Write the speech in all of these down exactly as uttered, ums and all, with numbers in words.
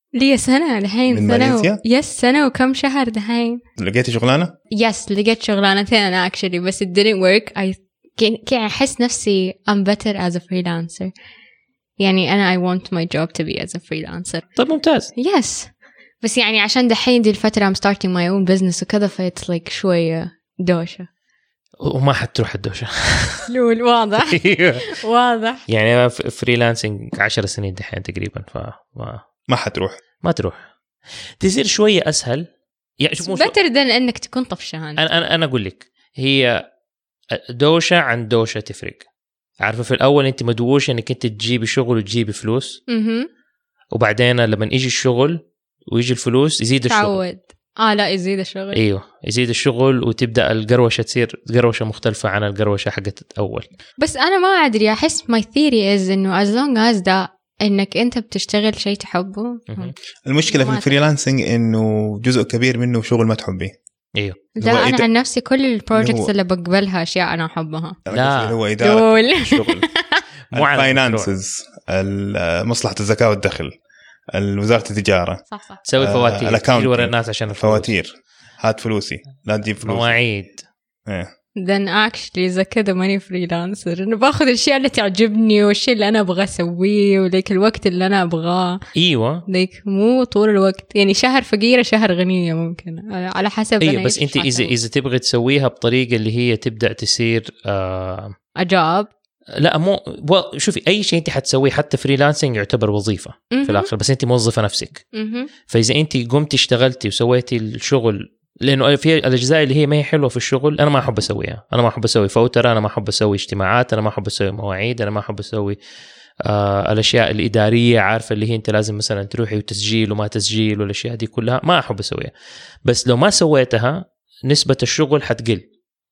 لي سنة الحين من سنة ماليزيا؟ و... يس سنة وكم شهر دحين. لقيتي شغلانة؟ يس لقيت شغلانتين أنا actually بس it didn't work. I كان أحس نفسي I'm better as a freelancer. يعني أنا I want my job to be as a freelancer. طيب ممتاز. يس بس يعني عشان دحين دي الفترة I'm starting my own business وكذا فايت like شوية دوشة. وما حتروح الدوشة. لول واضح واضح. يعني فريلانسنج عشر سنين دحين تقريبا فما ما حتروح ما تروح. تصير شوية أسهل. يعني شوف مش better than إنك تكون طفشان. أنا أنا أنا أقول لك هي دوشة عن دوشة تفرق. عارفة في الأول أنت مدووش إنك أنت تجيبي شغل وتجيبي فلوس. وبعدين لما يجي الشغل ويجي الفلوس يزيد الشغل. تعود. آه لا يزيد الشغل. أيوه يزيد الشغل وتبدأ القروشة تصير قروشة مختلفة عن القروشة حقت الأول. بس أنا ما أدري أحس my theory is إنه as long as ده إنك أنت بتشتغل شيء تحبه. المشكلة في الفريلانسنج إنه جزء كبير منه شغل ما تحبيه. ايوه لا انا عن نفسي كل البروجكتس اللي بقبلها اشياء انا احبها. لا هو اداره الشغل الفاينانسز مصلحه الزكاه والدخل وزاره التجاره صح صح تسوي فواتير تجيب الناس عشان الفواتير هات فلوسي لا تجيب فلوس مواعيد. ايه then actually إذا كده ماني فريلانسر. أنا باخذ الأشياء اللي تعجبني والشيء اللي أنا أبغى أسويه وليك الوقت اللي أنا أبغاه. أيوة ليك مو طول الوقت يعني شهر فقيرة شهر غنية ممكن على حسب. أيوة بس أنت إذا إذا تبغى تسويها بطريقة اللي هي تبدأ تصير آه أجاب. لا مو شوفي أي شيء أنت حتسويه حتى فريلانسنج يعتبر وظيفة في الآخر بس أنت موظفة نفسك. فإذا أنت قمت اشتغلتي وسويتي الشغل لأنه في الأجزاء اللي هي ما هي حلوة في الشغل أنا ما أحب أسويها. أنا ما أحب أسوي فوتر أنا ما أحب أسوي اجتماعات أنا ما أحب أسوي مواعيد أنا ما أحب أسوي آه الأشياء الإدارية عارفة اللي هي أنت لازم مثلا تروحي وتسجيل وما تسجيل والأشياء دي كلها ما أحب أسويها. بس لو ما سويتها نسبة الشغل حتقل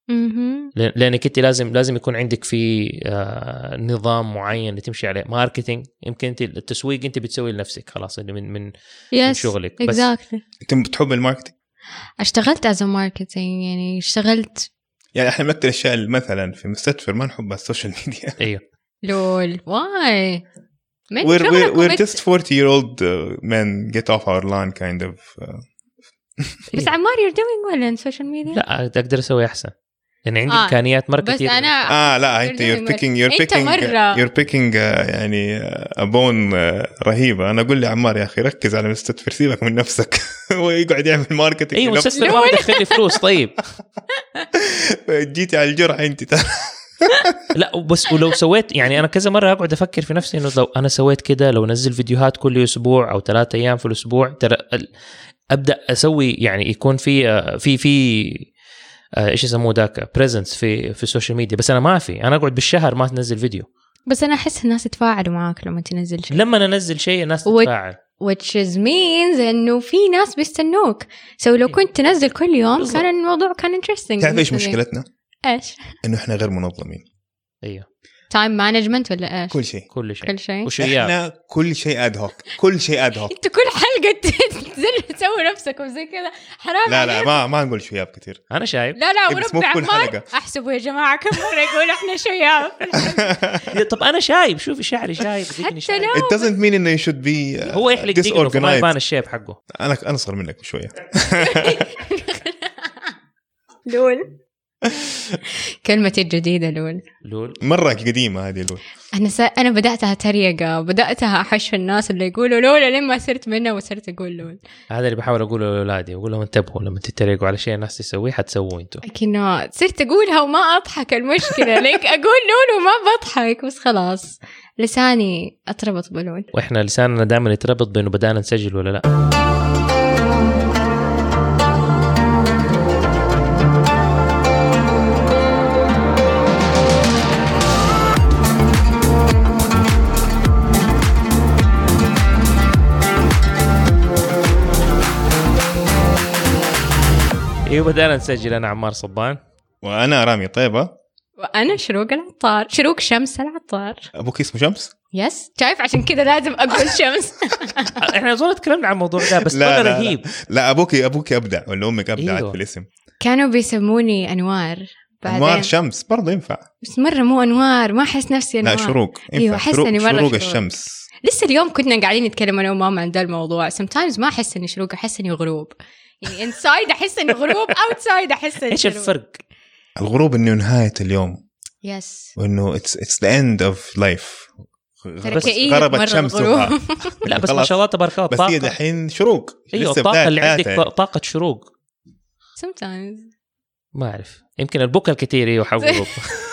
لأنك أنت لازم لازم يكون عندك في آه نظام معين تمشي عليه. ماركتينج يمكن أنت التسويق أنت بتسوي لنفسك خلاص من من, من شغلك. بس exactly. أنت بتحب الماركتينج؟ اشتغلت as a marketing يعني اشتغلت يعني احنا من اكثر الاشياء مثلا في مستشفى ما نحبها السوشيال ميديا. ايوه لول واي we're, we're, we're just forty year old uh, men get off our lawn kind of uh... بس عمار you're doing well in social media. لا اقدر اسوي احسن يعني عندي امكانيات مره كثير. بس انا اه لا انت you're picking you're picking you're picking uh, يعني ابون uh, رهيبه. انا اقول لي عمار يا اخي ركز على مستشفى سيبك من نفسك ويقعد يعمل ماركتينج. ايوه مستشفى ما بتدخل لي فلوس. طيب جيتي على الجرح انت ترى. لا بس ولو سويت يعني انا كذا مره اقعد افكر في نفسي انه لو انا سويت كده لو نزل فيديوهات كل اسبوع او ثلاثة ايام في الاسبوع ترى ابدا اسوي يعني يكون في في في ايش يسموه ذاك بريزنس في في السوشيال ميديا. بس انا ما في انا اقعد بالشهر ما تنزل فيديو. بس انا احس الناس يتفاعلوا معاك لما تنزل شيء. لما ننزل شيء الناس تتفاعل which is means انه في ناس بيستنوك. سو لو كنت تنزل كل يوم بالضبط. كان الموضوع كان interesting. تعرف ايش مشكلتنا؟ ايش انه احنا غير منظمين. ايوه تايم مانجمنت ولا ايش؟ كل شيء كل شيء كل شيء وشيء احنا كل شيء اد هوك كل شيء اد هوك. انت كل حلقه تنزل تسوي نفسك وزي كذا حرام. لا لا ما ما نقول شياب كثير. انا شايف لا لا وربي عمار احسبوا يا جماعه كم مره يقول احنا شياب. طب انا شايب شوفي شعري شايب حتى لو it doesn't mean انه you should be uh, هو يحلق دقنه ما يبان الشيب حقه. انا انا اصغر منك شويه. لول كلمتي الجديدة لول. لول مرة قديمة هذه لول. أنا س... أنا بدأتها تريقة بدأتها أحش في الناس اللي يقولوا لول لما صرت منها وصرت أقول لول. هذا اللي بحاول أقوله لأولادي أقول لهم انتبهوا لما تتريقوا على شيء الناس تسويه حتسووه أنتوا. لكن صرت أقولها وما أضحك. المشكلة ليك أقول لول وما بضحك بس خلاص لساني أتربط بلول. وإحنا لساننا دائما يتربط بأنه بدأنا نسجل ولا لا. ايوه بدأنا نسجل. انا عمار صبان وانا رامي طيبة وانا شروق العطار شروق شمس العطار. ابوك اسمه شمس؟ يس شايف عشان كذا لازم اقول شمس. احنا زول تكلمنا عن الموضوع ده بس لا لا رهيب. لا ابوك ابوك ابدع ولا امك ابدعت أيوه. في الاسم. كانوا بيسموني انوار أنوار شمس برضه ينفع بس مرة مو أنوار ما أحس نفسي أنوار لا شروق أيوة أحس إني مرة شروق الشمس لسه اليوم كنا قاعدين نتكلم أنا وماما عن ذا الموضوع sometimes ما أحس إني شروق أحس إني غروب يعني inside أحس إني غروب outside أحس إني إيش الفرق؟ الغروب إنه نهاية اليوم يس وإنه it's it's the end of life غربت الشمس لا بس ما شاء الله تبارك الله بس هي دحين شروق ايوه الطاقه اللي عندك طاقه شروق sometimes ما اعرف يمكن البكا الكثير ايوه حغروب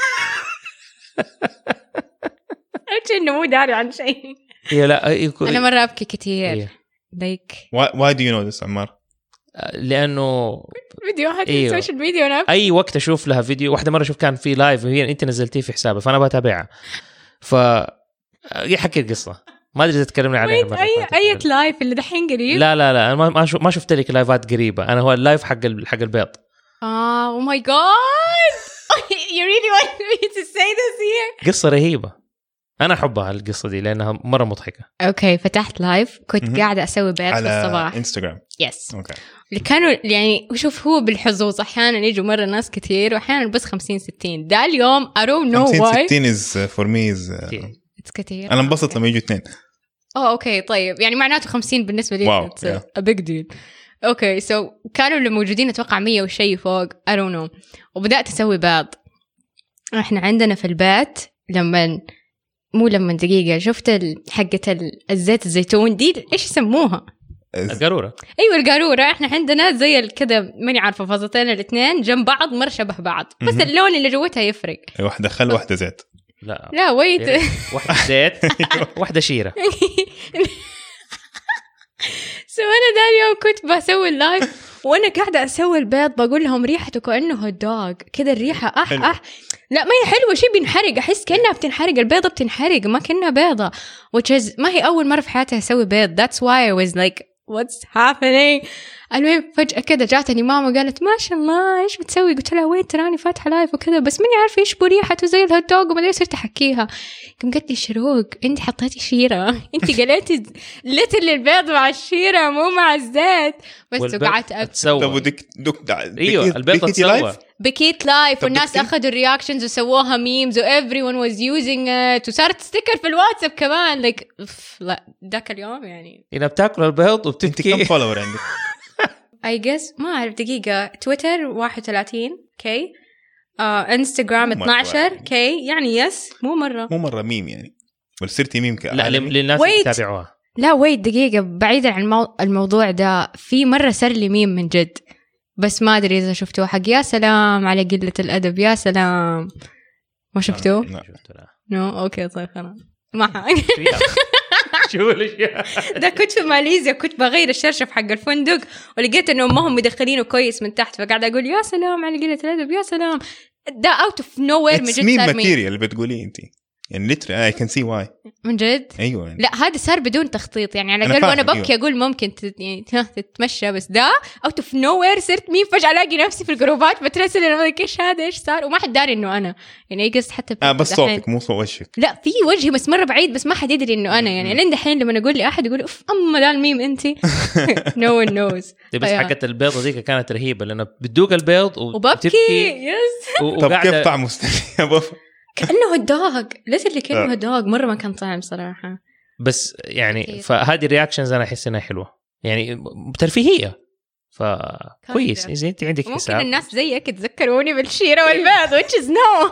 ايش انه مو داري عن شيء هي لا يكو... انا مره ابكي كثير لايك why do you know this عمار لانه فيديوهات في السوشيال ميديا وانا اي وقت اشوف لها فيديو واحده مره اشوف كان في لايف وهي انت نزلتيه في حسابي فانا بتابعها ف يحكي القصة ما أدري إذا تكلمنا عليها المرة أي أي لايف اللي دحين قريب لا لا لا أنا ما ما شفت لك لايفات قريبة أنا هو اللايف حق حق البيض آه oh my god you really want me to say this here قصة رهيبة أنا أحبها القصة دي لأنها مرة مضحكة أوكي فتحت لايف كنت قاعدة أسوي بيض في الصباح على إنستغرام يس أوكي اللي كانوا يعني وشوف هو بالحظوظ أحيانا يجوا مرة ناس كتير وأحيانا بس خمسين ستين ده اليوم I don't know why خمسين ستين is for me is كتير أنا انبسط لما يجوا اثنين أوه أوكي طيب يعني معناته خمسين بالنسبة لي واو it's a big deal أوكي so كانوا اللي موجودين أتوقع مية وشي فوق I don't know وبدأت أسوي بيض إحنا عندنا في البيت لما مو لما دقيقة شفت حقة الزيت الزيتون دي إيش يسموها القارورة أيوة القارورة إحنا عندنا زي الكذا ماني عارفة فازتين الاثنين جنب بعض مرة شبه بعض بس اللون اللي جوتها يفرق واحدة خل واحدة زيت لا لا ويت واحدة زيت واحدة شيرة سو أنا دا اليوم كنت بسوي اللايف وأنا قاعدة أسوي البيض بقول لهم ريحته كأنه هوت دوغ كذا الريحة أح حلو. أح لا ما هي حلوة شيء بينحرق أحس كأنها بتنحرق البيضة بتنحرق ما كأنها بيضة which is ما هي أول مرة في حياتي أسوي بيض that's why I was like what's happening المهم فجأة كده جاتني ماما قالت ما شاء الله إيش بتسوي قلت لها وين تراني فاتحة لايف وكذا بس ماني عارفة إيش بريحته زي الهوت دوغ وما أدري صرت أحكيها كم قالت لي شروق أنت حطيتي شيرة أنت قلتي لتر البيض مع الشيرة مو مع الزيت بس وقعدت أتسوى ودك دك أيوة البيض تسوى بكيت لايف والناس أخذوا الرياكشنز وسووها ميمز و everyone was using it وصارت ستيكر في الواتساب كمان like لا ذاك اليوم يعني إذا بتاكل البيض وبتبكي كم فولور عندك I guess ما أعرف دقيقة تويتر واحد وثلاثين كي آه انستغرام اثناشر كي يعني يس مو مرة مو مرة ميم يعني وصرتي ميم كأ لا للناس اللي يتابعوها لا ويت دقيقة بعيدا عن المو... الموضوع ده في مرة صار لي ميم من جد بس ما أدري إذا شفتوه حق يا سلام على قلة الأدب يا سلام ما شفتوه؟ لا نو أوكي طيب خلاص ما شو الاشياء ده كنت في ماليزيا كنت بغير الشرشف حق الفندق ولقيت انه امهم مدخلينه كويس من تحت فقاعده اقول يا سلام على قله الادب يا سلام ده اوت اوف نو وير من جد صار مين ماتيريال بتقوليه انت يعني ليتر اي كان سي واي من جد ايوه يعني. لا هذا صار بدون تخطيط يعني على الاقل وانا ببكي أيوة. اقول ممكن تت... يعني تتمشى بس ده اوت اوف نو وير صرت مين فجاه الاقي نفسي في الجروبات بترسل انا ايش هذا ايش صار وما حد داري انه انا يعني اي قص حتى آه بس صوتك مو صوت وجهك لا في وجهي بس مره بعيد بس ما حد يدري انه انا يعني لين دحين لما اقول لي احد يقول اوف اما ده الميم انت نو ون نوز بس حقت البيضه دي كانت رهيبه لانه بتدوق البيض وببكي يس طب كيف طعمه مستني كأنه هداغ ليش اللي كأنه هداغ مرة ما كان طعم صراحة بس يعني فهذه الرياكشنز أنا أحس إنها حلوة يعني ترفيهية فكويس إذا أنت عندك ممكن حساب. الناس زيك تذكروني بالشيرة والبيض which is no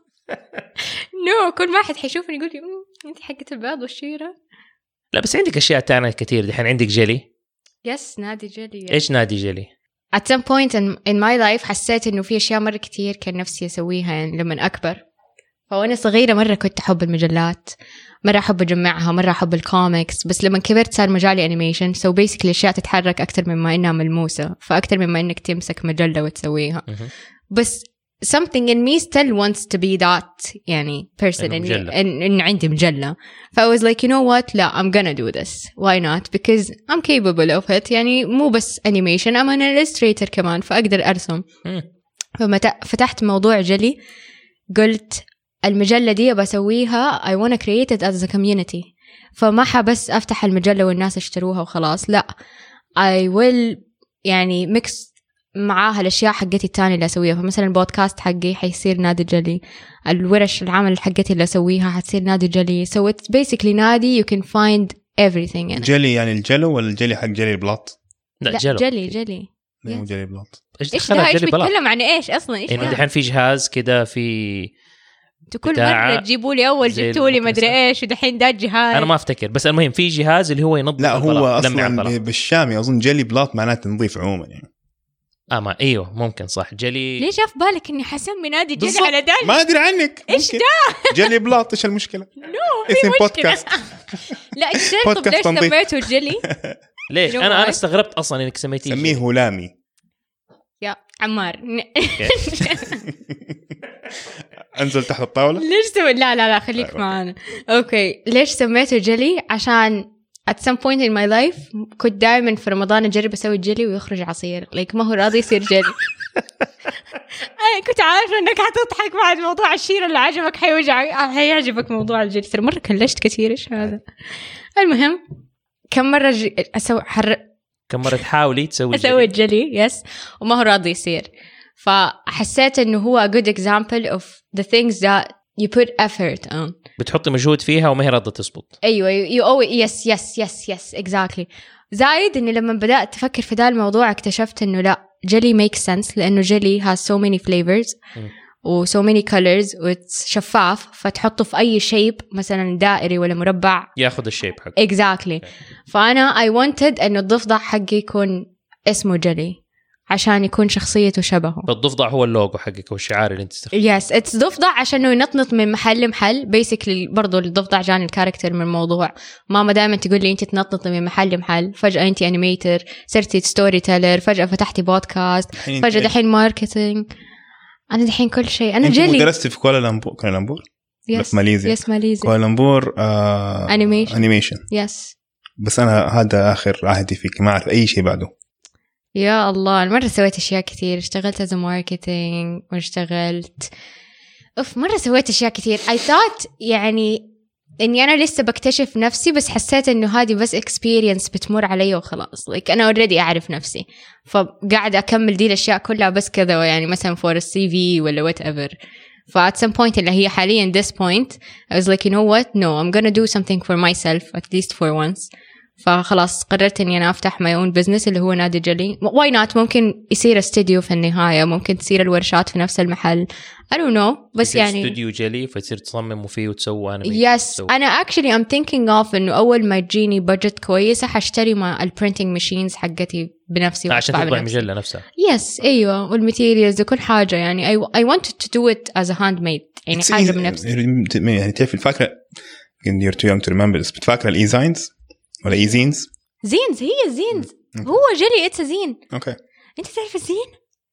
no كل واحد حيشوفني يقول لي أنت حقة البيض والشيرة لا بس عندك أشياء تانية كتير دحين عندك جيلي يس نادي جيلي إيش نادي جيلي at some point in, in my life حسيت إنه في أشياء مرة كتير كان نفسي أسويها يعني لما أكبر فوانا صغيرة مرة كنت أحب المجلات مرة أحب أجمعها مرة أحب الكوميكس بس لما كبرت صار مجالي أنيميشن so basically الأشياء تتحرك أكتر مما إنها ملموسة فأكتر مما إنك تمسك مجلة وتسويها بس something in me still wants to be that يعني person إن, إن, إن عندي مجلة ف I was like you know what لا I'm gonna do this why not because I'm capable of it يعني مو بس animation I'm an illustrator كمان فأقدر أرسم ففتحت موضوع جلي قلت المجلة دي بسويها I wanna create it as a community فما حبس أفتح المجلة والناس اشتروها وخلاص لا I will يعني mix معاها الأشياء حقتي التانية اللي أسويها. فمثلا البودكاست حقي حيصير نادي جلي، الورش العمل حقتي اللي أسويها حتصير نادي جلي. so it's basically نادي you can find everything in it. جلي يعني الجلو ولا الجلي حق جلي البلاط؟ لا, لا جلو. جلي جلي مو جلي بلاط. إيش ده؟ إيش بيتكلم عن إيش أصلا؟ إيش إنه دحين في جهاز كده في كل مرة تجيبوا لي أول جبتوا لي مدري إيش ودحين ده جهاز أنا ما أفتكر، بس المهم في جهاز اللي هو ينظف. لا هو أصلا بالشامي أظن جلي بلاط معناته نظيف عموما يعني. آه ما أيوه ممكن صح جلي. ليش في بالك إني حسمي نادي جلي على داني؟ ما أدري عنك. إيش ده؟ جلي بلاط إيش المشكلة؟ نو في بودكاست. لا إيش طب ليش سميته جلي؟ ليش أنا أنا استغربت أصلا إنك سميتيه. سميه هلامي يا عمار. انزل تحت الطاولة. ليش سوي لا لا لا خليك أيوة. معانا اوكي. ليش سميته جلي؟ عشان at some point in my life كنت دائما في رمضان اجرب اسوي جلي ويخرج عصير ليك ما هو راضي يصير جلي. انا كنت عارفه انك حتضحك بعد موضوع الشير اللي عجبك حيوجع حيعجبك موضوع الجلي. ترى مره كلشت كثير ايش هذا. المهم كم مره ج... اسوي حر كم مره تحاولي تسوي اسوي جلي يس وما هو راضي يصير. فحسيت انه هو a good example of the things that you put effort on. بتحطي مجهود فيها وما هي راضيه تزبط. ايوه you always yes yes yes yes exactly. زايد اني لما بدات افكر في ذا الموضوع اكتشفت انه لا جلي makes sense لانه جلي has so many flavors و so many colors وشفاف فتحطه في اي شيب مثلا دائري ولا مربع ياخذ الشيب حقه exactly. فانا I wanted انه الضفدع حقي يكون اسمه جلي عشان يكون شخصيته شبهه. الضفدع هو اللوجو حقك والشعار اللي انت تستخدمه. يس اتس ضفدع عشان ينطنط من محل لمحل بيسكلي. برضو الضفدع جاني الكاركتر من الموضوع. ماما دائما تقول لي انت تنطنطي من محل لمحل، فجأة انت انيميتر، صرتي ستوري تيلر، فجأة فتحتي بودكاست، فجأة دحين ماركتينج. انا دحين كل شيء. انا جلي. انت درستي في كوالالمبور كوالالمبور يس ماليزيا. يس ماليزيا كوالالمبور آه... انيميشن انيميشن يس. بس انا هذا اخر عهدي فيك ما اعرف اي شيء بعده. يا الله أنا مرة سويت أشياء كثير. اشتغلت as a marketing واشتغلت أوف مرة سويت أشياء كثير. I thought يعني إني أنا لسه بكتشف نفسي بس حسيت إنه هذه بس experience بتمر علي وخلاص. like أنا already أعرف نفسي فقاعدة أكمل دي الأشياء كلها بس كذا يعني مثلا for a سي في ولا whatever. ف at some point اللي هي حاليا this point I was like you know what no I'm gonna do something for myself at least for once. فخلاص قررت اني انا افتح my own business اللي هو نادي جلي. why not ممكن يصير استوديو في النهاية، ممكن تصير الورشات في نفس المحل I don't know بس يعني استوديو جلي فتصير تصمموا فيه وتسووا أنا yes أنا actually I'm thinking of إنه أول ما تجيني budget كويسة حاشتري مع البرينتينج ماشينز حقتي بنفسي عشان تطبع المجلة نفسها. yes أيوة والماتيريالز وكل حاجة يعني I, I wanted to do it as a handmade يعني حاجة بنفسي. يعني تعرف الفكرة you're too young to remember بس بتفكر الإيزاينز ولا إيزينز؟ زينز هي زينز هو جلي اتس زين. اوكي انت تعرف الزين؟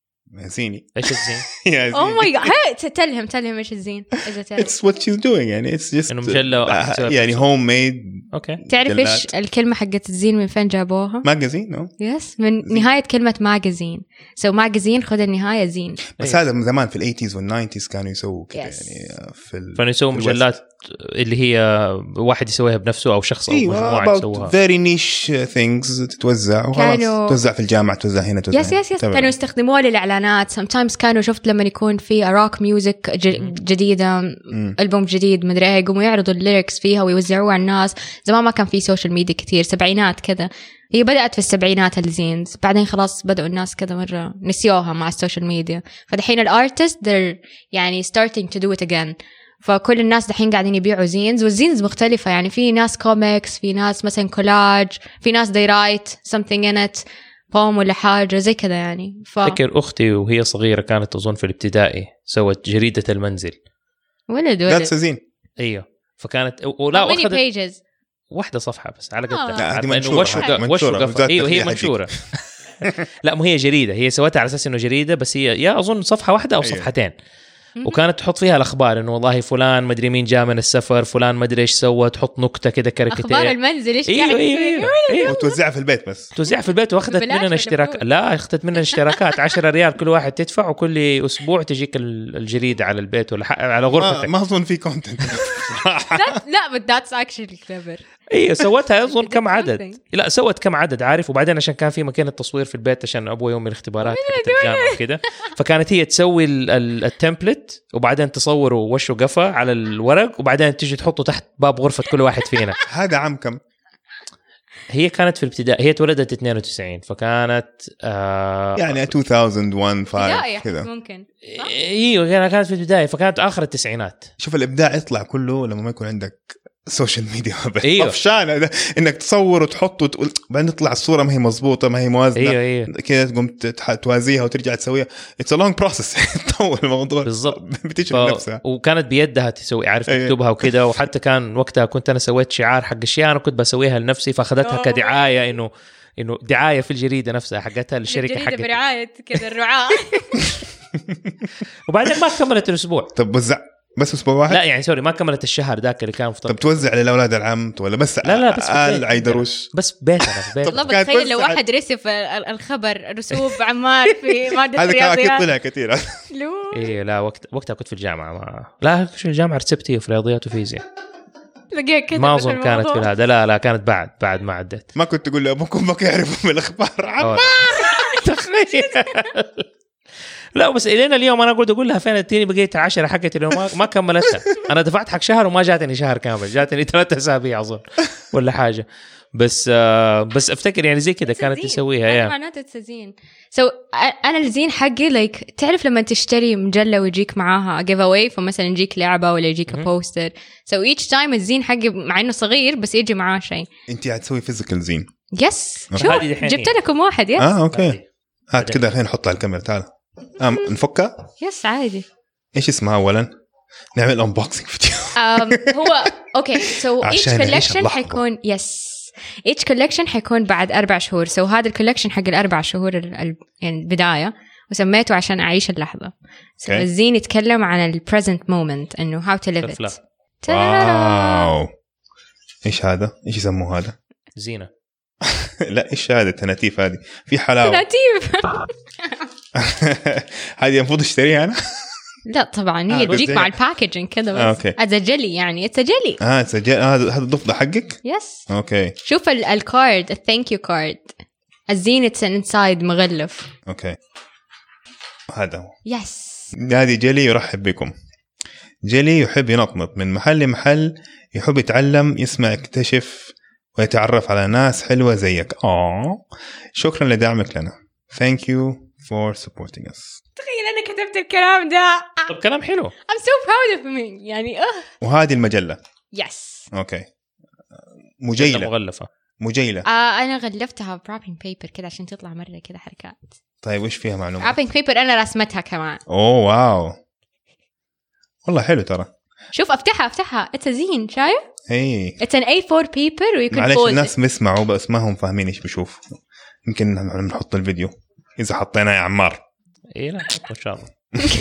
زيني ايش الزين؟ يا زين اوه ماي جاد تلهم تلهم ايش الزين اذا تعرف. اتس وات شيز دوينج يعني اتس جست انه مجله يعني هوم ميد. اوكي تعرف ايش الكلمه حقت الزين من فين جابوها؟ ماجازين نو يس من زين. نهايه كلمه ماجازين سو ماجازين خذ النهايه زين. بس هذا من زمان في الثمانينات والتسعينات كانوا يسووا كذا يعني في ال... كانوا يسووا مجلات اللي هي واحد يسويها بنفسه او شخص او مجموعه يسووها very niche things تتوزع وخلاص توزع في الجامعه توزع هنا توزع يس يس يس كانوا يستخدموها للاعلانات sometimes كانوا شفت لما يكون في روك ميوزك جديده ألبوم جديد مدري ايه يقوموا يعرضوا الليركس فيها ويوزعوها على الناس. زمان ما كان في سوشيال ميديا كتير سبعينات كذا هي بدأت في السبعينات الزينز بعدين خلاص بدأوا الناس كذا مرة نسيوها مع السوشيال ميديا فدحين الارتست they're يعني starting to do it again. فكل الناس دحين قاعدين يبيعوا زينز والزينز مختلفة يعني في ناس كوميكس في ناس مثلا كولاج في ناس they write something in it بوم ولا حاجة زي كذا يعني. ف... فكر أختي وهي صغيرة كانت أظن في الابتدائي سوت جريدة المنزل ولد ولد that's a zine أيوه فكانت ولا أخذت واحدة صفحة بس على قد لا منشورة منشورة ايوه هي منشورة لا مو هي جريدة هي سوتها على اساس انه جريدة بس هي يا اظن صفحة واحدة او صفحتين وكانت تحط فيها الاخبار انه والله فلان مدري مين جاء من السفر فلان مدري ايش سوى تحط نكتة كده كاريكاتير اخبار المنزل ايش ايوه ايوه ايوه وتوزعها في البيت بس توزعها في البيت واخذت مننا اشتراك لا اخذت مننا اشتراكات عشرة ريال كل واحد تدفع وكل اسبوع تجيك الجريده على البيت ولا على غرفتك. ما اظن في كونتنت. لا لا but that's actually clever. ايه سوتها اظن كم عدد لا سوت كم عدد عارف. وبعدين عشان كان في مكان التصوير في البيت عشان ابوي يوم الاختبارات في الجامعه كده فكانت هي تسوي التمبلت وبعدين تصوروا وش وقفه على الورق وبعدين تيجي تحطه تحت باب غرفه كل واحد فينا. هذا عام كم؟ هي كانت في الابتدائي هي تولدت اثنين وتسعين فكانت آه يعني ألفين وواحد خمسة كذا ممكن. ايوه كانت في البدايه فكانت اخر التسعينات. شوف الابداع يطلع كله لما ما يكون عندك سوشيال ميديا. أيوه. طفشان انك تصور وتحط وتقول بعدين تطلع الصوره ما هي مزبوطه ما هي موازنه. أيوه أيوه. كذا تقوم توازيها وترجع تسويها. اتس ا لونج بروسس. تطول الموضوع بالضبط. بتيجي ف... نفسها وكانت بيدها تسوي عارف تكتبها أيوه. وكده. وحتى كان وقتها كنت انا سويت شعار حق اشياء انا كنت بسويها لنفسي فاخذتها كدعايه انه انه دعايه في الجريده نفسها حقتها للشركه حقتها برعايه كذا الرعاه. وبعدين ما كملت الاسبوع. طب وزع بس اسبوع واحد؟ لا يعني سوري ما كملت الشهر ذاك اللي كان فطر. طب توزع للاولاد العام ولا بس لا لا بس آل عيدروس بس بيتنا في بيت. والله بتخيل لو واحد رسف الخبر رسوب عمار في ماده الرياضيات هذا كان طلع كثير. ايه لا وقت وقتها كنت في الجامعه ما لا في الجامعه رسبتي في رياضيات وفيزياء ما اظن كانت في هذا. لا لا كانت بعد بعد ما عدت. ما كنت تقول لابوكم ما يعرفوا من الاخبار عمار. تخيل. لا بس إلينا اليوم أنا قلت أقول لها فين التيني بقيت عشرة حقتي لو ما ما كملتها. أنا دفعت حق شهر وما جاتني شهر كامل جاتني ثلاثة أسابيع أظن ولا حاجة. بس آه بس أفتكر يعني زي كده كانت تسويها يا معناته تزين. سو so, أنا الزين حقي like تعرف لما تشتري مجلة ويجيك معاها give away فمثلا يجيك لعبة ولا يجيك بوستر. so each time الزين حقي مع إنه صغير بس يجي معاه شيء. أنت هتسوي physical زين؟ يس. شو جبت لكم واحد يس. آه أوكي هات كده خلينا نحطها على الكاميرا تعال. آم نفكها. يس عادي. إيش اسمها أولاً؟ نعمل unboxing فيديو. هو أوكي so each collection حيكون يس each collection حيكون بعد أربع شهور. so هذا الكولكشن حق الأربع شهور ال يعني البداية وسميته عشان أعيش اللحظة. so okay. الزين يتكلم عن ال present moment إنه how to live it. واو إيش هذا؟ إيش يسموه هذا؟ زينة. لا إيش هذا التناتيف هذه في حلاوة. تناتيف. هذه المفروض اشتريها أنا. لا طبعا هي تجيك مع الباكجينج كذا بس. آه، هذا جلي يعني اتس جلي. اه اتس جلي. هذا هذا الضفدع حقك. يس. اوكي شوف الكارد الثانك يو كارد الزين اتس انسايد مغلف. اوكي هذا هو. يس. هذه جلي يرحب بكم. جلي يحب ينطنط من محل لمحل يحب يتعلم يسمع يكتشف ويتعرف على ناس حلوة زيك. آه شكرا لدعمك لنا. thank you for supporting us. تخيل أنا كتبت الكلام ده. طب كلام حلو. I'm so proud of me يعني أه. وهذه المجلة. يس. أوكي مجيلة. مغلفة. مجيلة. آه أنا غلفتها wrapping paper كده عشان تطلع مرة كده حركات. طيب وش فيها معلومات؟ wrapping paper أنا رسمتها كمان. أوه واو والله حلو ترى. شوف أفتحها أفتحها it's a zine شايف؟ إيه. it's an إيه فور paper ويكون معلش الناس بيسمعوا بس ما هم فاهمين إيش بيشوف. يمكن نحط الفيديو إذا حطينا يا عمار. إيه لا إن شاء الله.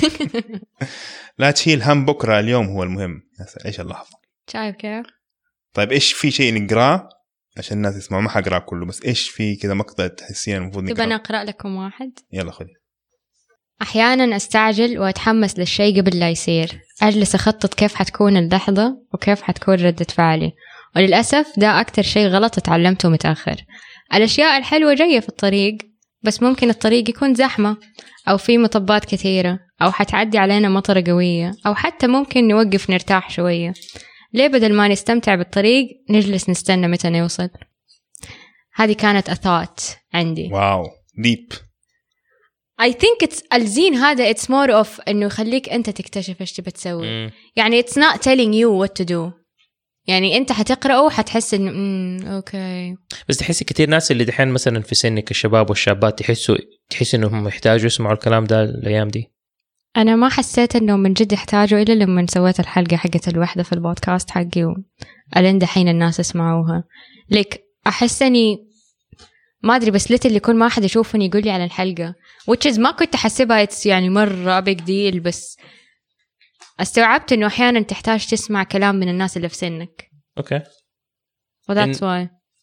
لا تشيل هم بكرة اليوم هو المهم. إيش اللحظة شايف كيف؟ طيب إيش في شيء نقرأ عشان الناس يسمعوا ما حقرأ كله بس إيش في كذا مقطع تحسين المفروض نقرأ. تبى أنا أقرأ لكم واحد؟ يلا خذي. أحياناً أستعجل وأتحمس للشيء قبل لا يصير. أجلس أخطط كيف حتكون اللحظة وكيف حتكون ردة فعلي وللأسف ده أكتر شيء غلط اتعلمته متأخر. الأشياء الحلوة جاية في الطريق بس ممكن الطريق يكون زحمة أو في مطبات كثيرة أو حتعدي علينا مطرة قوية أو حتى ممكن نوقف نرتاح شوية. ليه بدل ما نستمتع بالطريق نجلس نستنى متى نوصل؟ هذه كانت أثات عندي. واو ديب. I think it's الزين هذا it's more of إنه يخليك أنت تكتشف إيش تبي تسوي. mm. يعني it's not telling you what to do. يعني أنت حتقرأه وحتحس إنه امم أوكي. بس تحسي كتير ناس اللي دحين مثلا في سنك الشباب والشابات يحسوا تحس إنهم يحتاجوا يسمعوا الكلام ده الأيام دي. أنا ما حسيت إنه من جد يحتاجوا إلا لما سويت الحلقة حقت الوحدة في البودكاست حقي وألين دحين الناس يسمعوها. لك أحس إني ما أدري بس ليت اللي يكون ما أحد يشوفني يقول لي على الحلقة which is ما كنت أحسبها يعني مرة big deal بس استوعبت إنه أحيانا تحتاج تسمع كلام من الناس اللي في سنك. أوكي. و that's why.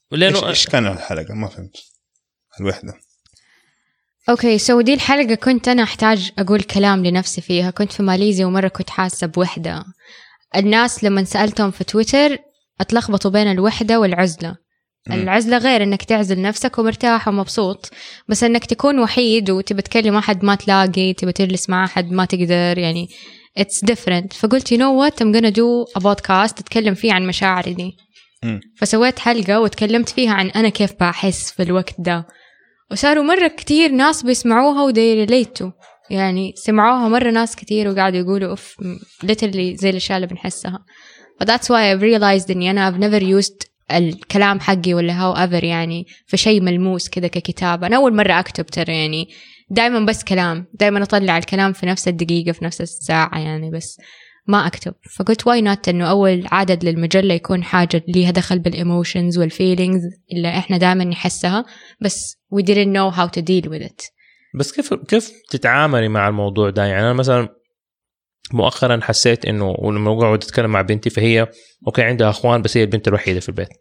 لانه ايش كان الحلقه ما فهمت الوحده. اوكي سو دي الحلقه كنت انا احتاج اقول كلام لنفسي فيها. كنت في ماليزيا ومره كنت حاسه بوحده. الناس لما سالتهم في تويتر اتلخبطوا بين الوحده والعزله. م. العزله غير انك تعزل نفسك ومرتاح ومبسوط، بس انك تكون وحيد وتبى تكلم احد ما تلاقي، تبى تجلس مع احد ما تقدر، يعني it's different. فقلت you know what I'm gonna do a podcast تتكلم فيه عن مشاعري دي. م. فسويت حلقة وتكلمت فيها عن أنا كيف بحس في الوقت ده، وصاروا مرة كتير ناس بيسمعوها ودي ريليتوا، يعني سمعوها مرة ناس كتير وقاعدوا يقولوا أف literally زي الأشياء اللي بنحسها. but that's why I've realized إني أنا I've never used الكلام حقي ولا however يعني في شيء ملموس كده ككتابة. أنا أول مرة أكتب ترى، يعني دايما بس كلام، دايما أطلع الكلام في نفس الدقيقة في نفس الساعة يعني، بس ما أكتب. فقلت why not إنه أول عدد للمجلة يكون حاجة ليها دخل بالإيموشنز والفيلينجز اللي إحنا دائما نحسها، بس we didn't know how to deal with it. بس كيف كيف تتعاملي مع الموضوع ده؟ يعني أنا مثلا مؤخرا حسيت إنه ولما أقعد أتكلم مع بنتي فهي أوكي عندها أخوان بس هي البنت الوحيدة في البيت،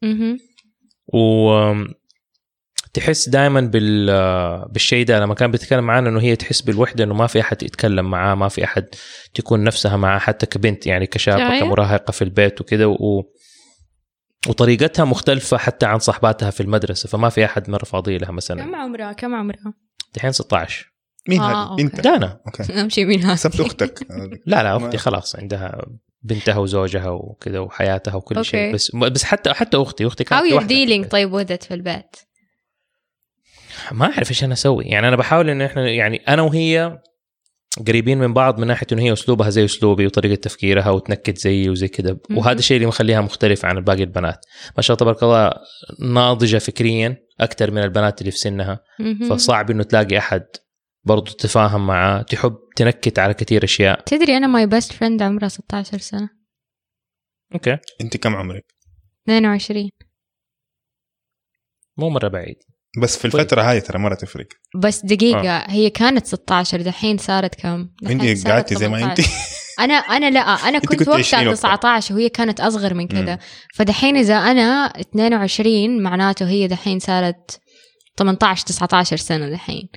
وتحس دائما بال بالشيء ده لما كان بتتكلم معانا إنه هي تحس بالوحدة، إنه ما في أحد يتكلم معاه، ما في أحد تكون نفسها معاه حتى كبنت، يعني كشابة كمراهقة في البيت وكده، و... وطريقتها مختلفة حتى عن صحباتها في المدرسة، فما في أحد مرة فاضي لها مثلا. كم عمرها كم عمرها الحين ستة عشر. مين آه هذه؟ انت؟ دانا. اوكي امشي مين هذه؟ سبت اختك. لا لا اختي خلاص عندها بنتها وزوجها وكذا وحياتها وكل أوكي. شيء، بس بس حتى حتى اختي اختي كانت how you're dealing طيب with it في البيت؟ ما اعرف ايش انا اسوي، يعني انا بحاول ان احنا يعني انا وهي قريبين من بعض من ناحيه انه هي اسلوبها زي اسلوبي وطريقه تفكيرها وتنكت زيي وزي كذا، وهذا الشيء اللي مخليها مختلفه عن باقي البنات. ما شاء الله تبارك الله ناضجه فكريا اكثر من البنات اللي في سنها، فصعب انه تلاقي احد برضو تتفاهم معاه، تحب تنكت على كثير اشياء. تدري انا ماي بيست فريند عمرها ستة عشر سنه. اوكي انت كم عمرك؟ اثنين وعشرين. مو مره بعيد، بس في الفتره هاي ترى مره تفرق. بس دقيقه آه. هي كانت ستة عشر، دحين صارت كم؟ انت قعدتي زي ما انت. انا انا لا انا كنت, كنت وقتها تسعة عشر وهي كانت اصغر من كذا، فدحين اذا انا اثنين وعشرين معناته هي دحين صارت ثمانية عشر تسعة عشر سنه دحين.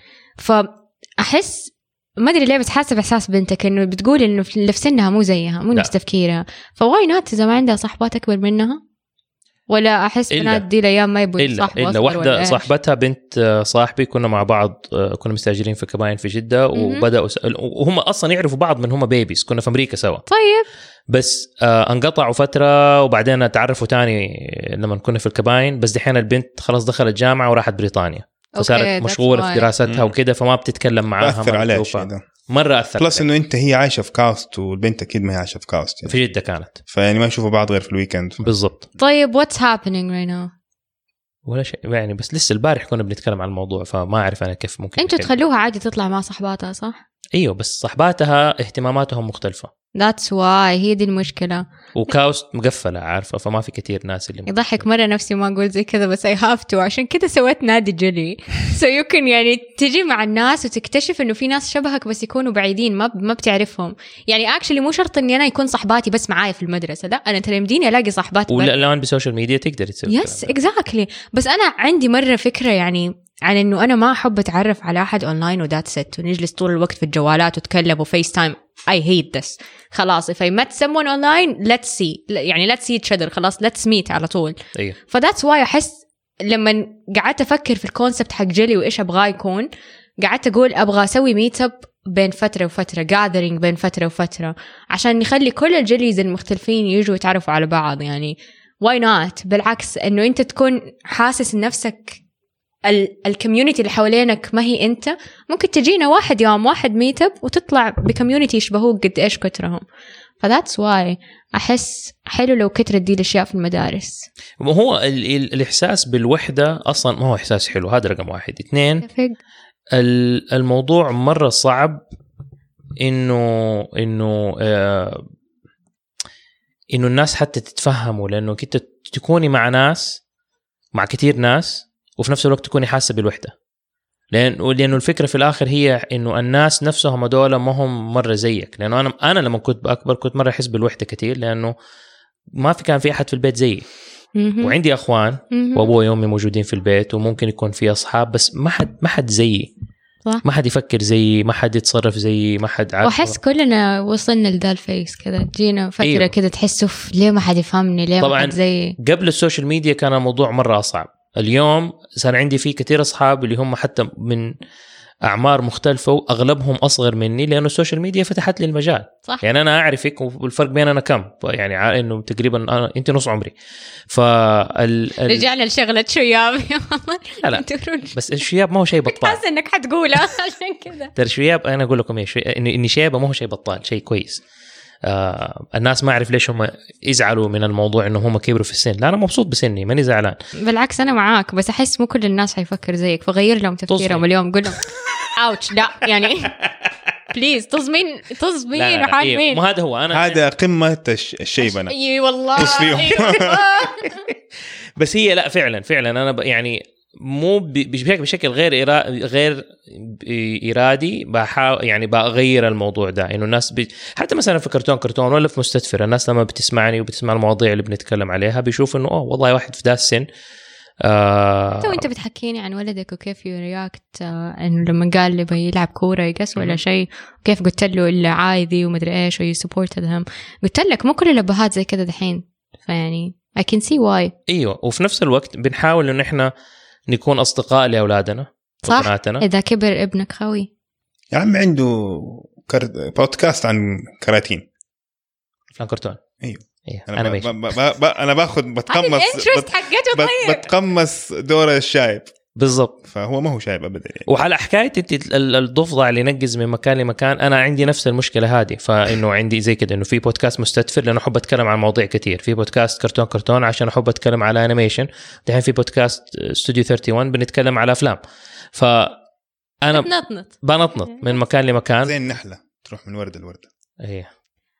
فاحس ما ادري ليه بس حاسه باحساس بنتك انه بتقول انه اللي في سنها مو زيها، مو نفس تفكيرها، فواي نوت اذا ما عندها صاحبات اكبر منها؟ ولا احس بنات دي الايام ما يبغوا صاحبه الا واحده صاحبتها بنت صاحبي كنا مع بعض، كنا مستاجرين في كباين في جده وبداوا وهم اصلا يعرفوا بعض من هم بيبيز، كنا في امريكا سوا. طيب بس آه انقطعوا فتره وبعدين تعرفوا تاني لما كنا في الكباين، بس دحين البنت خلاص دخلت جامعه وراحت بريطانيا، فصارت مشغوله في دراستها وكده، فما بتتكلم معاها. أثر عليها الشيء ده مرة أثر. بلس إنه أنت هي عايشة في كاست والبنت أكيد ما هي عايشة في كاست يعني. في جدة كانت، فيعني ما يشوفوا بعض غير في الويكند. ف... بالضبط. طيب what's happening right now؟ ولا شيء يعني، بس لسه البارح كنا بنتكلم عن الموضوع، فما أعرف أنا كيف ممكن. أنتوا تخلوها عادي تطلع مع صحباتها صح؟ أيوه بس صحباتها اهتماماتهم مختلفة. That's why هي دي المشكلة. وكاوست مقفلة عارفة، فما في كتير ناس اللي يضحك مرة نفسي ما أقول زي كذا بس I have to، عشان كذا سويت نادي جلي so you can يعني تجي مع الناس وتكتشف إنه في ناس شبهك بس يكونوا بعيدين ما ما بتعرفهم. يعني actually مو شرط إني أنا يكون صحباتي بس معايا في المدرسة، لا أنا ترى يمديني ألاقي صحبات ولا الآن بسوشيال ميديا تقدر تسوي. yes exactly. بس أنا عندي مرة فكرة يعني عن إنه أنا ما أحب أتعرف على أحد أونلاين وذات ست ونجلس طول الوقت في الجوالات وتكلم وفيس تايم. I hate this. خلاص if I met someone online let's see يعني let's see each other، خلاص let's meet على طول. أيه. ف that's why أحس لما قعدت أفكر في الكونسبت حق جيلي وإيش أبغاه يكون، قعدت أقول أبغى أسوي ميت أب بين فترة وفترة، gathering بين فترة وفترة، عشان نخلي كل الجيليز المختلفين يجوا يتعرفوا على بعض. يعني why not؟ بالعكس إنه أنت تكون حاسس نفسك الكوميونيتي اللي حوالينك ما هي انت، ممكن تجينا واحد يوم واحد ميتب وتطلع بكوميونيتي يشبهوك قد ايش كترهم. فذاتس واي احس حلو لو كترت دي الاشياء في المدارس. هو ال ال الاحساس بالوحده اصلا ما هو احساس حلو، هذا رقم واحد. اثنين الموضوع مره صعب انه انه آه انه الناس حتى تتفهموا، لانه كنت تكوني مع ناس مع كتير ناس وفي نفس الوقت تكوني حاسة بالوحدة، لأن لأنه الفكرة في الآخر هي إنه الناس نفسهم هذول ما هم مرة زيك. لأنه أنا أنا لما كنت بأكبر كنت مرة أحس بالوحدة كتير، لأنه ما في كان في أحد في البيت زيي، وعندي اخوان وابوي وامي موجودين في البيت وممكن يكون في اصحاب بس ما حد ما حد زيي صح. ما حد يفكر زيي ما حد يتصرف زيي ما حد عارف واحس كلنا وصلنا لذا الفيس كذا جينا فتره أيوه. كذا تحسوا ليه ما حد يفهمني ليه طبعا ما حد زيي. قبل السوشيال ميديا كان الموضوع مره اصعب. اليوم صار عندي فيه كثير اصحاب اللي هم حتى من أعمار مختلفة وأغلبهم أصغر مني لأنه السوشيال ميديا فتحت لي المجال صح. يعني أنا أعرفك والفرق بين أنا كم يعني إنه تقريبا أنا أنت نص عمري فال ال... رجعنا لشغلة شياب لا لا بس الشياب ما هو شيء بطال حاسس إنك حتقولها عشان كذا ترى شياب أنا أقول لكم إيه شي... إني إني شيابة ما هو شيء بطال شيء كويس. آه الناس ما أعرف ليش هم يزعلوا من الموضوع إنه هم كبروا في السن. لا أنا مبسوط بسني ماني زعلان بالعكس أنا معاك بس أحس مو كل الناس حيفكر زيك فغير لهم تفكيرهم اليوم قول لهم اوتش لا يعني بليز تزمين تزمين وحالمين مو هذا هو انا هذا قمه الشيبنه اي والله بس هي لا فعلا فعلا انا يعني مو بشكل بشكل غير إرا... غير ارادي بحاول يعني بغير الموضوع ده انه الناس بي... حتى مثلا في كرتون كرتون ولا في مستدفر الناس لما بتسمعني وبتسمع المواضيع اللي بنتكلم عليها بيشوفوا انه اوه والله واحد في ذا السن آه تو انت بتحكيني عن ولدك وكيف يرياكت آه انه لما قال لي بيلعب كوره يقص ولا شيء كيف قلت له الا عادي ومدري ايش وي سبورت هم قلت لك مو كل الابهات زي كذا دحين فيعني I can see why. ايوه وفي نفس الوقت بنحاول انه احنا نكون اصدقاء لاولادنا صح وبناتنا. اذا كبر ابنك خوي يا عم عنده كر... بودكاست عن كراتين فلان كرتون ايوه إيه. انا انا, ب... ب... ب... ب... انا باخذ بتقمص بت... ب... بتقمص دور الشايب بالضبط فهو ما هو شايب ابدا يعني. وعلى حكايه انت الضفدع اللي ينقز من مكان لمكان انا عندي نفس المشكله هذه فانه عندي زي كده انه في بودكاست مستدفر لانه احب اتكلم عن مواضيع كتير في بودكاست كرتون كرتون عشان احب اتكلم على انيميشن دحين في بودكاست استوديو واحد وثلاثين بنتكلم على افلام ف انا بنطنط بنطنط من مكان لمكان زي النحله تروح من ورده لورده ايه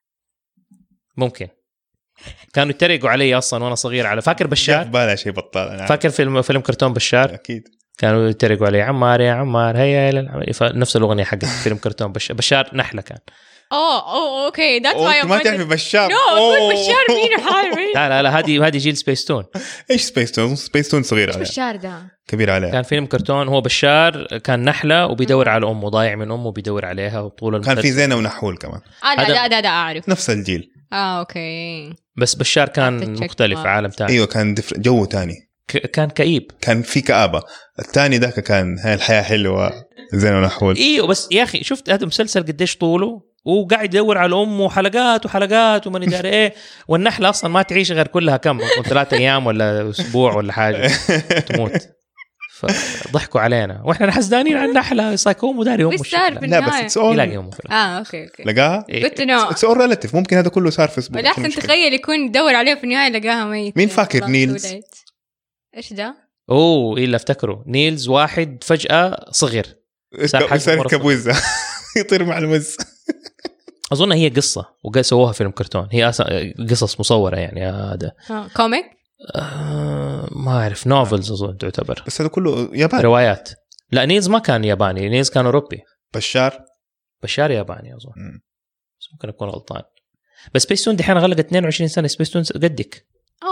ممكن كانوا يتريقوا علي اصلا وانا صغير على فاكر بشار بالا شيء بطال انا فاكر فيلم فيلم كرتون بشار اكيد كانوا يتريقوا علي عمار يا عمار هيا الى فنفس الاغنيه حقت فيلم كرتون بشار بشار نحله كان اوه اوه اوكي ذاتس واي ما تعرف بشار نو بشار مين حالي لا لا لا هذه هذه جيل سبيس تون ايش سبيس تون سبيس تون صغير عليه بشار ده كبير عليه كان فيلم كرتون هو بشار كان نحله وبيدور على امه ضايع من امه وبيدور عليها وطول المسلسل كان في زينه ونحول كمان اه لا لا لا اعرف نفس الجيل اه اوكي بس بشار كان مختلف عالم ثاني ايوه كان جو ثاني ك- كان كئيب كان في كآبة الثاني ذاك كان هاي الحياة حلوة زين ونحول ايوه بس يا اخي شفت هذا مسلسل قديش طوله وقاعد يدور على امه حلقات وحلقات وما ندري ايه والنحله اصلا ما تعيش غير كلها كم ثلاثة ايام ولا اسبوع ولا حاجه تموت فضحكوا علينا واحنا حسدانين على النحله سايكو مداري هم مش لا بس اتس اول يلاقي امه اه اوكي اوكي لقاها قلت انه اتس اول ريلاتيف ممكن هذا كله صار في اسبوع لا احسن تخيل يكون يدور عليه في النهايه لقاها ميت مين فاكر نيلز ايش ده اوه الا افتكروا نيلز واحد فجاه صغر صار كبوزه يطير مع المز اظن هي قصه وسووها فيلم كرتون هي قصص مصوره يعني هذا كوميك آه ما اعرف نوفلز اظن تعتبر بس هذا كله ياباني روايات لا نيلز ما كان ياباني نيلز كان اوروبي بشار بشار ياباني اظن بس ممكن اكون غلطان بس سبيستون دحين غلقت اثنين وعشرين سنه سبيستون قدك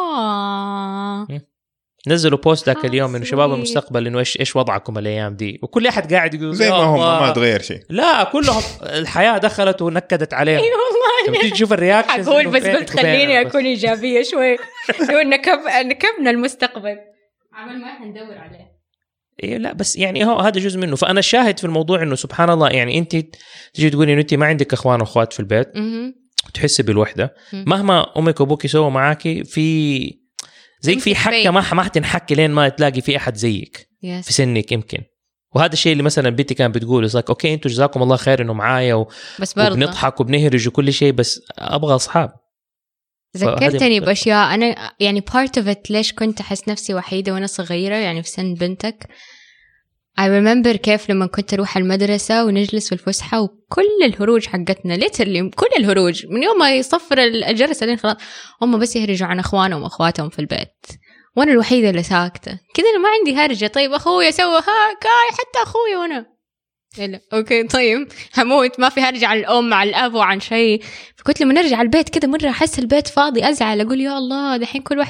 اه نزلوا بوست ذاك اليوم انه شباب المستقبل انه ايش ايش وضعكم الايام دي وكل احد قاعد يقول زي ما هم ما تغير شيء لا كلهم الحياه دخلت ونكدت عليهم اي والله تيجي تشوف الرياكشن اقول بس قلت خليني اكون ايجابيه شوي لو نكب نكبنا المستقبل عمل ما حندور عليه إيه لا بس يعني هو هذا جزء منه فانا الشاهد في الموضوع انه سبحان الله يعني انت تجي تقولي انه انت ما عندك اخوان واخوات في البيت تحسي بالوحده مهما امك وابوك يسووا معاكي في زيك في حكه ما ما حتنحكي لين ما تلاقي في احد زيك yes. في سنك يمكن وهذا الشيء اللي مثلا بنتي كانت بتقول لك اوكي انتوا جزاكم الله خير انه معايا و... وبنضحك وبنهرج وكل شيء بس ابغى اصحاب ذكرتني باشياء انا يعني part of it ليش كنت احس نفسي وحيده وانا صغيره يعني في سن بنتك I remember كيف لما كنت أروح المدرسة ونجلس في الفسحة وكل الهروج حقتنا literally كل الهروج من يوم ما يصفر الجرس لين خلاص هم بس يهرجوا عن أخوانهم وأخواتهم في البيت وأنا الوحيدة اللي ساكتة كذا أنا ما عندي هرجة طيب أخويا سوى ها كاي حتى أخويا وأنا إلا أوكي طيب هموت ما في هرجة عن الأم عن الأب وعن شيء فكنت لما نرجع البيت كذا مرة أحس البيت فاضي أزعل أقول يا الله دحين كل واحد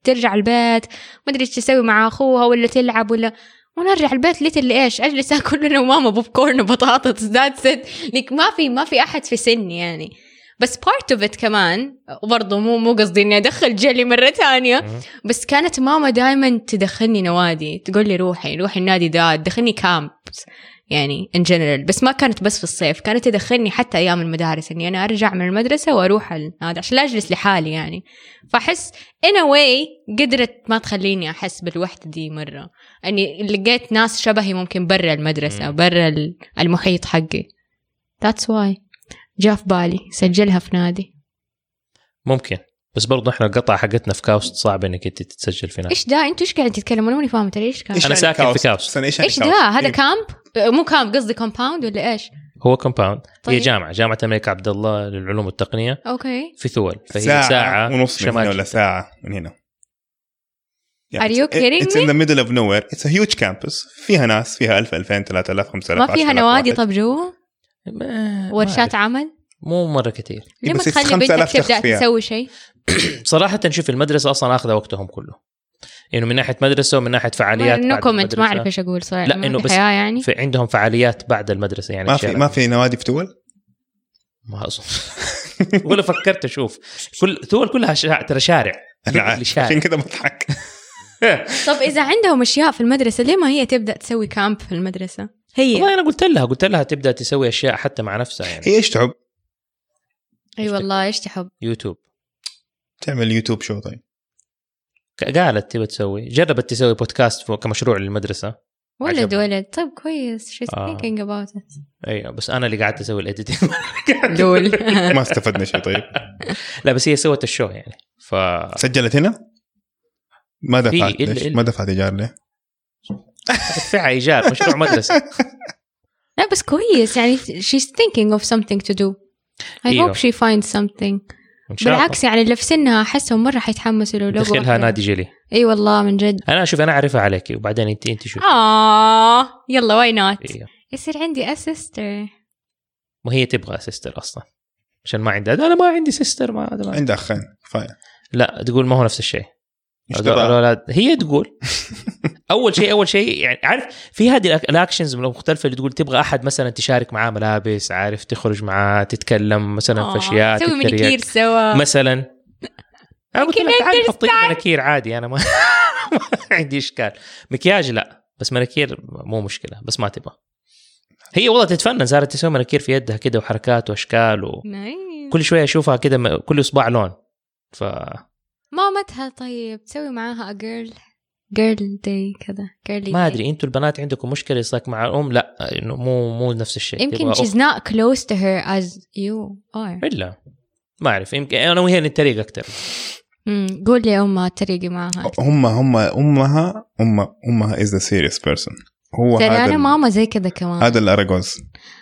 ترجع البيت ما أدري إيش تسوي مع أخوها ولا تلعب ولا ونرجع البيت ليتل إيش أجلس أكل أنا وماما بوب كورن وبطاطس ذات ست لك ما في ما في أحد في سني يعني. بس part of it كمان وبرضه مو مو قصدي إني أدخل جيلي مرة تانية بس كانت ماما دائما تدخلني نوادي تقول لي روحي روحي النادي ده تدخلني كامب يعني in general بس ما كانت بس في الصيف كانت تدخلني حتى أيام المدارس إني أنا أرجع من المدرسة وأروح هذا عشان لا أجلس لحالي يعني. فأحس in a way قدرت ما تخليني أحس بالوحدة دي مرة أني لقيت ناس شبهي ممكن برا المدرسة برا المحيط حقي. that's why جاء في بالي سجلها في نادي ممكن. بس برضو احنا القطعة حقتنا في كاوست صعب انك انت تتسجل في نادي. ايش ده انتوا ايش قاعدين تتكلمون ماني فاهمه ترى ايش كان انا ساكن في كاوست. ايش ده هذا كامب مو كامب قصدي كومباوند ولا ايش هو كومباوند طيب. هي جامعة جامعة الملك عبد الله للعلوم والتقنية اوكي في ثول فهي ساعة, ساعة ونص من هنا ولا ساعة من هنا يعني Are you kidding It's me? in the middle of nowhere. It's a huge campus. فيها ناس فيها ألف ألفين ثلاثة آلاف خمسة آلاف ما فيها نوادي طب جوا ورشات عمل مو مرة كتير. ليه ما تخلي بنتك تبدأ تسوي شيء؟ صراحة نشوف المدرسة أصلا أخذ وقتهم كله إنه من ناحية مدرسة ومن ناحية فعاليات بعد المدرسة. ما أعرف إيش أقول صراحة. لا إنه بس يعني في عندهم فعاليات بعد المدرسة يعني ما في ما في نوادي في تول. ما أظن ولا فكرت أشوف كل تول كلها شا... ترى شارع. عشان كده بضحك. طب إذا عندهم أشياء في المدرسة ليه ما هي تبدأ تسوي كامب في المدرسة؟ هي والله أنا قلت لها قلت لها تبدأ تسوي أشياء حتى مع نفسها يعني. هي إيش تحب؟ أي أيوة والله إيش تحب؟ يوتيوب. تعمل يوتيوب شو طيب؟ قالت تبى تسوي جربت تسوي بودكاست كمشروع للمدرسة. ولد ولد طيب كويس she's آه. thinking about it. أيوة بس أنا اللي قاعدت أسوي الإديتنج دول ما استفدنا شيء طيب. لا بس هي سوت الشو يعني ف سجلت هنا ما دفعت ليش ما دفعت إيجار ليه؟ دفع إيجار مشروع مدرسة. لا بس كويس يعني she's thinking of something to do. I إيوه. hope she finds something. بالعكس يعني اللي في سنها أحسهم مرة حيتحمسوا لو لقوا دخلها نادي جيلي. أي والله من جد. أنا أشوف أنا أعرفها عليك وبعدين أنت أنت شوف. آه يلا why not. إيه. يصير عندي أسيستر. وهي تبغى أسيستر أصلا عشان ما عندها. أنا ما عندي سيستر ما ما عندها أخين فاين. لا تقول ما هو نفس الشيء. الأولاد هي تقول أول شيء أول شيء يعني عارف في هذه الأكشنز المختلفة اللي تقول تبغى أحد مثلا تشارك معاه ملابس عارف تخرج معاه تتكلم مثلا في أشياء تسوي منكير سوا مثلا. أنا قلت لك تعال حطي منكير عادي أنا ما عندي إشكال. مكياج لا بس منكير مو مشكلة بس ما تبغى. هي والله تتفنن صارت تسوي منكير في يدها كده وحركات وأشكال وكل شوية أشوفها كده كل أسبوع لون. ف مامتها طيب تسوي معاها girl girl day كذا girly ما day. أدري أنتوا البنات عندكم مشكلة يصير مع الأم لا إنه مو مو نفس الشيء. يمكن she's not close to her as you are. إلا ما أعرف يمكن أنا وهي نتريق أكتر. امم قول لي أمها تريقي معها. هم هم أمها أم أمها is the serious person. هو هذا أنا ماما زي كذا كمان. هذا الأراغوز.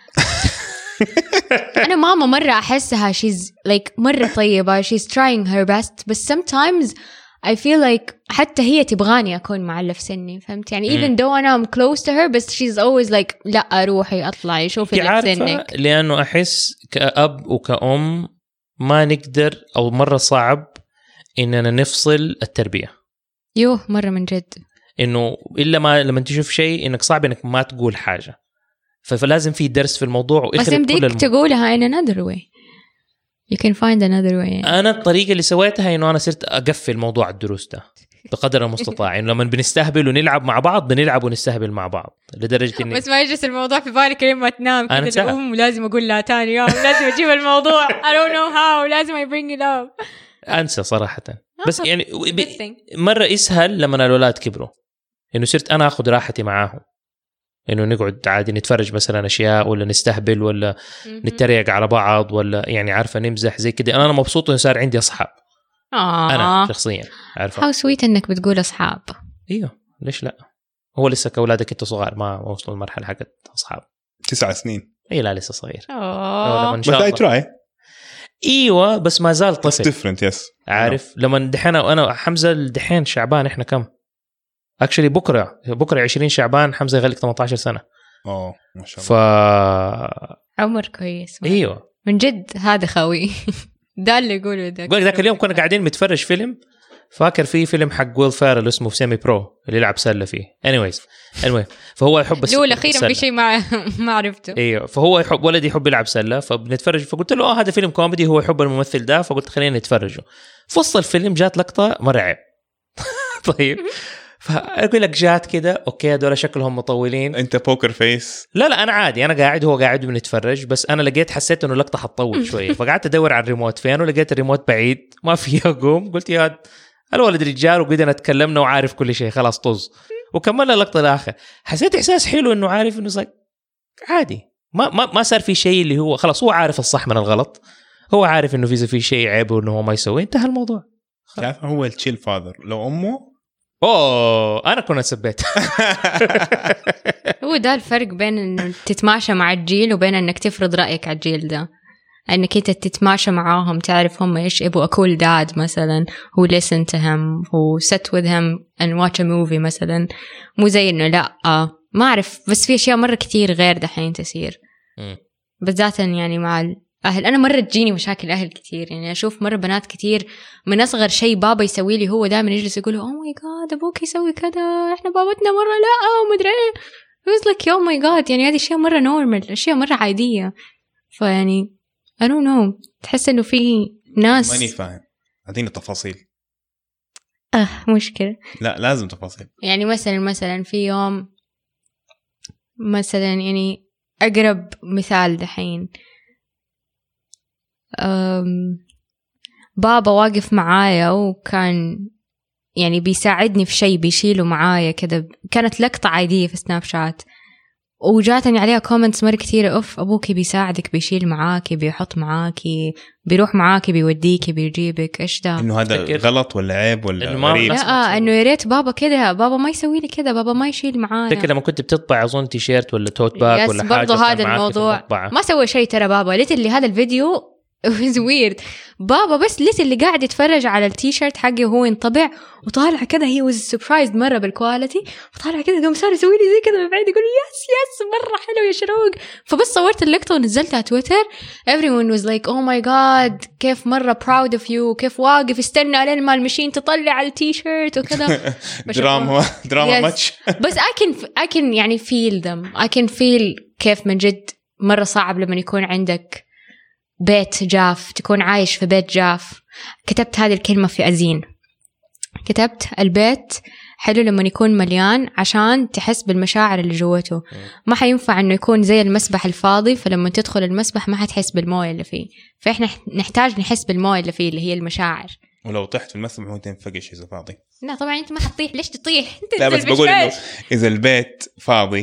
أنا ماما مرة أحسها she's like مرة طيبة she's trying her best بس sometimes I feel like حتى هي تبغاني أكون معلف سني فهمت يعني even though أنا I'm close to her بس she's always like لا أروحي أطلعي شوفي اللي في سنك. لأنه أحس كأب وكأم ما نقدر أو مرة صعب إننا نفصل التربية. يوه مرة من جد. إنه إلا ما لما تشوف شيء إنك صعب إنك ما تقول حاجة فلازم في درس في الموضوع. بس يمديك الم... تقولها in another way. You can find another way يعني. أنا الطريقة اللي سويتها إنه أنا صرت أقفل موضوع الدروس ده بقدر المستطاع. إنه لما بنستهبل ونلعب مع بعض بنلعب ونستهبل مع بعض لدرجة إني بس ما يجلس الموضوع في بالك لما تنام كده تقوم ولازم أقول لها تاني يوم لازم أجيب الموضوع I don't know how لازم I bring it up. أنسى صراحة. بس يعني مرة يسهل لما الأولاد كبروا إنه صرت أنا أخذ راحتي معاهم إنه نقعد عادي نتفرج مثلا أشياء ولا نستهبل ولا نتريق على بعض ولا يعني عارفة نمزح زي كده. أنا مبسوط إنه صار عندي أصحاب. آه. أنا شخصيا عارفة. how sweet إنك بتقول أصحاب. إيوه ليش لا هو لسه كأولادك أنت صغار ما وصلوا المرحلة حقت أصحاب. تسع سنين. إيه لا لسه صغير. آه. بس I try. ايوه بس ما زال طفل. different yes. عارف لما دحين وانا حمزه الدحين شعبان احنا كم اكشلي بكره بكره عشرين شعبان حمزه يغلق ثمانية عشر سنه. اه ما شاء الله. ف عمر كويس. ايوه من جد هذا خوي. ده اللي يقوله ده. ذاك اليوم كنا قاعدين متفرج فيلم فاكر في فيلم حق ويل فارل اسمه سيمي برو اللي يلعب سله فيه. anyways المهم فهو يحب السله. لو اخيرا في شيء ما ما عرفته. ايوه فهو يحب ولدي يحب يلعب سله فبنتفرج فقلت له اه هذا فيلم كوميدي هو يحب الممثل ده فقلت خلينا نتفرجه. في وسط الفيلم جات لقطه مرعب. طيب فاقول لك جات كده اوكي هذول شكلهم مطولين. انت بوكر فيس؟ لا لا انا عادي انا قاعد هو قاعد بنتفرج بس انا لقيت حسيت انه اللقطه حتطول شويه فقعدت ادور على الريموت فين ولقيت الريموت بعيد ما في اقوم قلت يا الولد رجال وقدرنا تكلمنا وعارف كل شيء خلاص طز وكملنا اللقطه الاخر. حسيت احساس حلو انه عارف انه صار عادي ما ما ما صار في شيء اللي هو خلاص هو عارف الصح من الغلط هو عارف انه في في شيء عيب وانه هو ما يسوي انتهى الموضوع. تعرف هو التشيل فاذر لو امه اوه انا كنت سبيت. هو ده الفرق بين انه تتماشى مع الجيل وبين انك تفرض رايك على الجيل ده. انك انت تتماشى معاهم تعرف هم ايش يبغوا. اكول داد مثلا who listen to him who sit with him and watch a movie مثلا مو زي انه لا آه ما اعرف بس في اشياء مره كتير غير دحين تصير بالذات يعني مع الاهل. انا مره تجيني مشاكل اهل كتير يعني اشوف مره بنات كتير من اصغر شيء بابا يسوي لي هو دائما يجلس يقول اوه ماي جاد ابوك يسوي كذا احنا بابتنا مره لا ومدري ايه. It's like oh my god يعني هذه اشياء مره نورمال اشياء مره عاديه. فيعني I don't know تحس إنه في ناس ماني فاهم عطيني تفاصيل. آه مشكلة. لا لازم تفاصيل. يعني مثلا مثلا في يوم مثلا يعني أقرب مثال دحين بابا واقف معايا وكان يعني بيساعدني في شيء بيشيله معايا كده. كانت لقطة عادية في سناب شات وجاتني عليها كومنتس مرة كثيرة أوف أبوكي بيساعدك بيشيل معاكي بيحط معاكي بيروح معاكي بيوديكي بيجيبك. إيش ده إنه هذا غلط ولا عيب ولا غريب؟ لا إنه يا ريت بابا كده بابا ما يسوي لي كده بابا ما يشيل معايا. فكرة لما كنت بتطبع أظن تيشيرت ولا توت باك ولا حاجة برضو هذا الموضوع ما سوى شيء ترى بابا ليت اللي هذا الفيديو was weird. بابا بس لسه اللي قاعد يتفرج على التيشيرت حقي وهو ينطبع وطالع كده he was surprised مرة بالكواليتي وطالع كده قام صار يسوي لي زي كده من بعيد يقول يس يس مرة حلو يا شروق. فبس صورت اللقطة ونزلتها على تويتر everyone was like oh my god كيف مرة proud of you كيف واقف استنى لين ما المشين تطلع على التيشيرت وكذا. دراما دراما ماتش. بس I can I can يعني feel them I can feel كيف من جد مرة صعب لما يكون عندك بيت جاف تكون عايش في بيت جاف. كتبت هذه الكلمة في أزين كتبت البيت حلو لما يكون مليان عشان تحس بالمشاعر اللي جوته. ما حينفع انه يكون زي المسبح الفاضي فلما تدخل المسبح ما حتحس بالمويه اللي فيه. فاحنا نحتاج نحس بالمويه اللي فيه اللي هي المشاعر. ولو طحت في المسبح ممكن تنفقش اذا فاضي. لا طبعا انت ما حتطيح ليش تطيح انت. لا بس بقول انه اذا البيت فاضي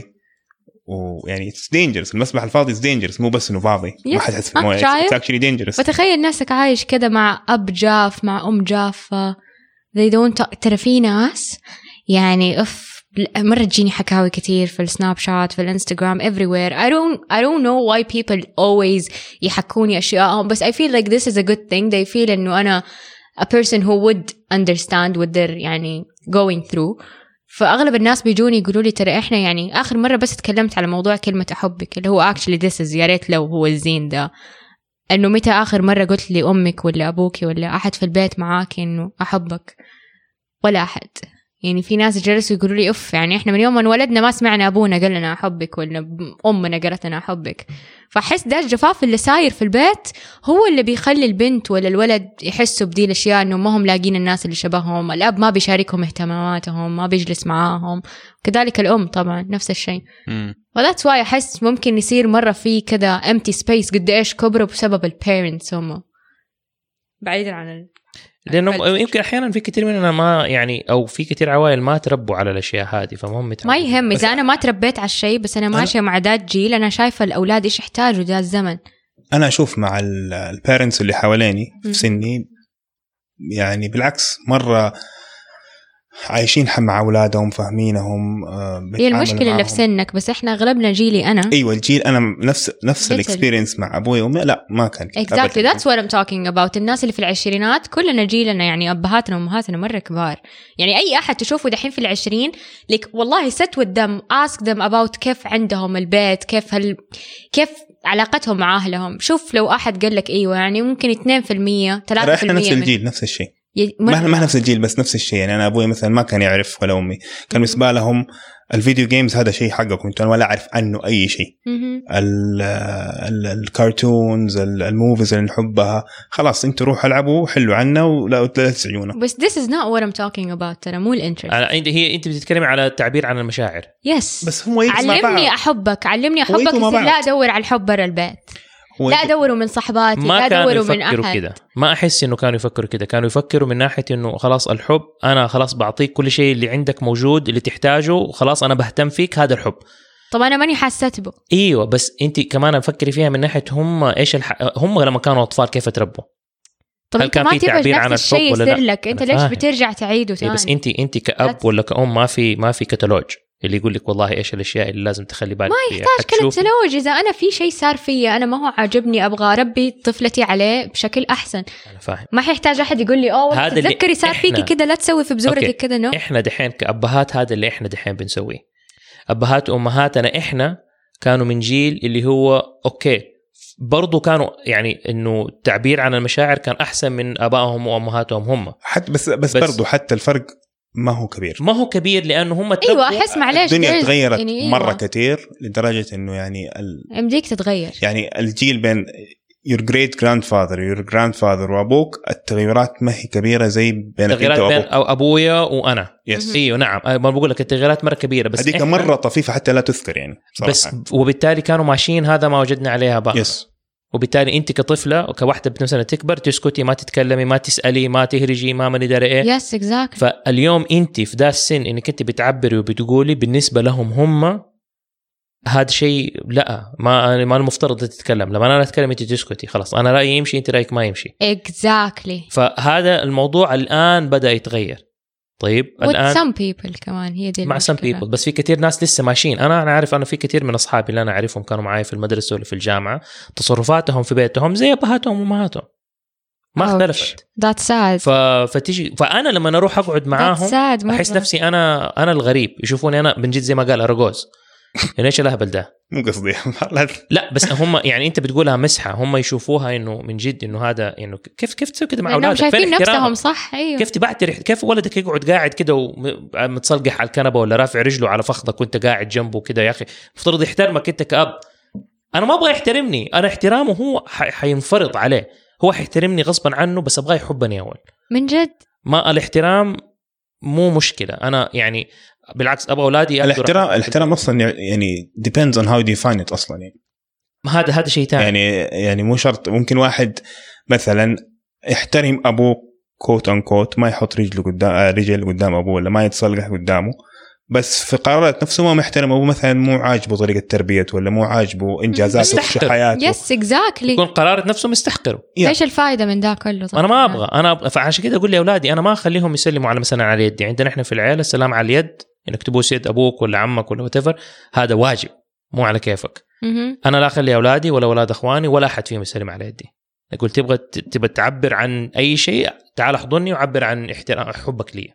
ويعني it's dangerous المسبح الفاضي is dangerous مو بس انه فاضي yes. ما حد يحس في المويه it's actually dangerous. فتخيل نفسك عايش كده مع اب جاف مع ام جافه they don't talk. ترى في ناس يعني اف مرة تجيني حكاوي كتير في السناب شات في الانستغرام everywhere I don't I don't know why people always يحكوني أشياء بس I feel like this is a good thing. they feel إنه أنا a person who would understand what they're يعني going through. فأغلب الناس بيجوني يقولوا لي ترى إحنا يعني آخر مرة بس تكلمت على موضوع كلمة أحبك اللي هو actually this is يا ريت لو هو الزين ده إنه متى آخر مرة قلت لي أمك ولا أبوك ولا أحد في البيت معاك إنه أحبك ولا أحد. يعني في ناس جلسوا يقولوا لي أف يعني إحنا من يوم ما انولدنا ما سمعنا أبونا قال لنا أحبك ولا أمنا قالت لنا أحبك. فحس ده الجفاف اللي صاير في البيت هو اللي بيخلي البنت ولا الولد يحسوا بدي الأشياء إنه ما هم لاقين الناس اللي شبههم. الأب ما بيشاركهم اهتماماتهم ما بيجلس معاهم كذلك الأم طبعا نفس الشيء. وذاتس واي أحس ممكن يصير مرة في كذا empty space قد إيش كبروا بسبب البيرنتس هم بعيدا عن ال لأنه يمكن أحيانا في كتير مننا ما يعني أو في كتير عوائل ما تربوا على الأشياء هذه فمهم ما يهم إذا أنا ما تربيت على الشيء بس أنا ماشية مع ذات جيل أنا شايفة الأولاد إيش يحتاجوا ذا الزمن. أنا أشوف مع البيرنتس اللي حواليني في سني يعني بالعكس مرة عايشين مع أولادهم فاهمينهم. هي المشكلة اللي في سنك بس إحنا أغلبنا جيلي أنا أيوة الجيل أنا نفس نفس الإكسبيرينس مع أبوي وأمي لا ما كان exactly that's what I'm talking about. الناس اللي في العشرينات كلنا جيلنا يعني أبهاتنا وأمهاتنا مرة كبار. يعني أي أحد تشوفه دحين في العشرين لك والله sit with them ask them about كيف عندهم البيت كيف هل كيف علاقتهم مع أهلهم. شوف لو أحد قال لك أيوة يعني ممكن اثنين في المية ثلاثة في المية نفس الجيل نفس الشيء ما ما نفس الجيل بس نفس الشيء. يعني أنا أبوي مثلا ما كان يعرف ولا أمي، كان بالنسبة لهم الفيديو جيمز هذا شيء حقكم انتوا، ولا أعرف عنه أي شيء. الكارتونز الموفيز اللي نحبها خلاص انتوا روحوا العبوا حلوا عنا ولا تسعيونا. بس this is not what I'm talking about. ترى مو الانترست. هي انت بتتكلمي على التعبير عن المشاعر. يس. بس هو علمني احبك، علمني احبك، لا ادور على الحب برا البيت، لا ادوروا من صحباتي، لا ادوروا من احد. كده. ما احس انه كانوا يفكروا كده، كانوا يفكروا من ناحيه انه خلاص الحب انا خلاص بعطيك كل شيء اللي عندك موجود اللي تحتاجه، خلاص انا بهتم فيك، هذا الحب. طب انا ماني حاسه به. ايوه بس انت كمان فكري فيها من ناحيه هم ايش الح... هم لما كانوا اطفال كيف تربوا. طب انت ما تبغى نفس الشيء يصير لك، انت ليش بترجع تعيده ثاني؟ بس انت انت كأب ولا كأم ما في ما في كتالوج اللي يقول لك والله ايش الاشياء اللي لازم تخلي بالك فيها. ما يحتاج كتالوج. اذا انا في شيء صار فيا انا ما هو عاجبني ابغى اربي طفلتي عليه بشكل احسن، انا فاهم. ما يحتاج احد يقول لي اوه تذكري صار فيكي كده لا تسوي في بزورتك كده. نو احنا دحين كأبهات هذا اللي احنا دحين بنسويه. ابهات وامهاتنا احنا كانوا من جيل اللي هو اوكي برضو كانوا يعني انه التعبير عن المشاعر كان احسن من ابائهم وامهاتهم هم. حتى بس بس, بس برضو حتى الفرق ما هو كبير. ما هو كبير لانه هم ايوه احس معليش الدنيا تغيرت يعني مره أيوة. كتير لدرجه انه يعني ال... امديك تتغير. يعني الجيل بين your great grandfather your grandfather وابوك التغيرات ما هي كبيره زي بين التغيرات بين أو ابويا وانا. يس. ايوه نعم ما بقول لك التغيرات مره كبيره بس هذيك مره طفيفه حتى لا تذكر يعني صراحة. بس وبالتالي كانوا ماشيين هذا ما وجدنا عليها بقى. يس. وبالتالي انت كطفله وكواحده بنفسها تكبر تسكتي ما تتكلمي ما تسالي ما تهرجي ما من ادري ايه. يس اكزاكتلي. فاليوم انت في ذا السن انك انت بتعبري وبتقولي بالنسبه لهم هم هذا شيء لا ما ما المفترض تتكلم. لما انا اتكلم انت تسكتي خلاص انا رايي يمشي انت رايك ما يمشي. اكزاكتلي. فهذا الموضوع الان بدا يتغير. طيب الان some people كمان هي دي مع some people بس في كثير ناس لسه ماشيين. انا انا عارف انا في كثير من اصحابي اللي انا اعرفهم كانوا معي في المدرسه ولا في الجامعه تصرفاتهم في بيتهم زي ابهاتهم وامهاتهم ما اختلفت. that's sad. ف... فتيجي فانا لما اروح اقعد معاهم احس نفسي انا انا الغريب، يشوفوني انا بنجد زي ما قال اراجوز يعني ايش الهبل ده. مو قصدي لا بس هم يعني انت بتقولها مسحه هم يشوفوها انه من جد انه هذا انه كيف كيف تسوي كده مع اولادك شايفين نفسهم صح. ايوه كيف تبعتر كيف ولدك يقعد قاعد كده ومتصلقح على الكنبه ولا رافع رجله على فخذك وانت قاعد جنبه كده. يا اخي مفترض يحترمك انت كأب. انا ما ابغى يحترمني، انا احترامه هو حينفرض عليه، هو حيحترمني غصبا عنه بس ابغى يحبني اول من جد. ما الاحترام مو مشكله. انا يعني بالعكس ابغى اولادي الاحترام الاحترام اصلا يعني depends on how you define it اصلا يعني هذا هذا شيء ثاني. يعني يعني مو شرط. ممكن واحد مثلا يحترم ابوه كوت ان كوت ما يحط رجله قدام رجل قدام ابوه ولا ما يتصلح قدامه، بس في قرارات نفسه ما محترم ابوه مثلا مو عاجبه طريقه تربيته ولا مو عاجبه انجازاته في حياته. يس اكزاكتلي. يكون قرارات نفسه مستحقره. ايش الفائده من ده كله؟ انا ما ابغى انا فعشان كده اقول لاولادي انا ما اخليهم يسلموا على مثلا على يدي. عندنا احنا في العيله السلام على اليد انك تبوس يد ابوك ولا عمك ولا whatever هذا واجب مو على كيفك. انا لا اخلي اولادي ولا اولاد اخواني ولا احد فيهم يسلم على يدي. اقول تبغى تبغى تعبر عن اي شيء تعال احضني وعبر عن احترام حبك لي.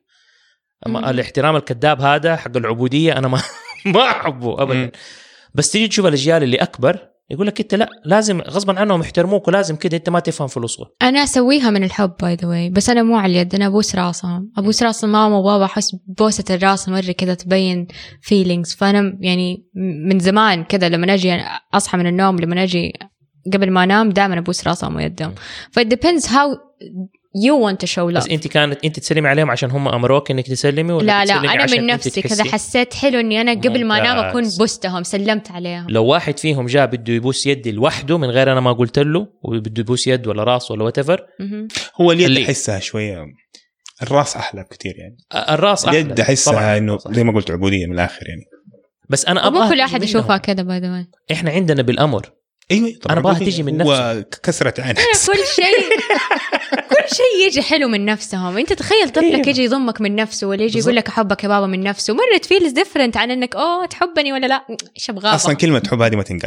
اما الاحترام الكذاب هذا حق العبوديه انا ما ما احبه ابدا. بس تيجي تشوف الاجيال اللي اكبر يقول لك انت لا لازم غصبا عنهم يحترموك ولازم كده انت ما تفهم في الاصول. انا اسويها من الحب باي ذا واي بس انا مو على اليد. انا ابوس راسهم ابوس راس ماما وبابا احس بوسه الراس مره كده تبين فيلينجز. فانا يعني من زمان كده لما اجي اصحى من النوم لما اجي قبل ما انام دائما ابوس راسهم ويدهم. ف it depends how you want to show love. بس انت كانت انت تسلمي عليهم عشان هم امروك انك تسلمي ولا لا لا انا من نفسي كذا حسيت حلو اني انا قبل ما انام اكون بوستهم سلمت عليهم. لو واحد فيهم جاء بده يبوس يدي لوحده من غير انا ما قلت له وبده يبوس يد ولا راس ولا واتيفر هو اليد احسها شويه الراس احلى بكثير يعني. الراس احلى اليد احسها انه زي ما قلت عبوديه من الاخر يعني. بس انا ابغى كل احد يشوفها كذا باي ذا واي. احنا عندنا بالامر ايوه انا ابغاها تيجي من نفسه وكسرت عين كل شيء كل شيء يجي حلو من نفسهم. انت تخيل طفلك يجي يضمك من نفسه ولا يجي يقول لك احبك يا بابا من نفسه مره تفيلز ديفرنت عن انك اوه تحبني ولا لا. ايش ابغى اصلا كلمه حب هذه ما تنقال.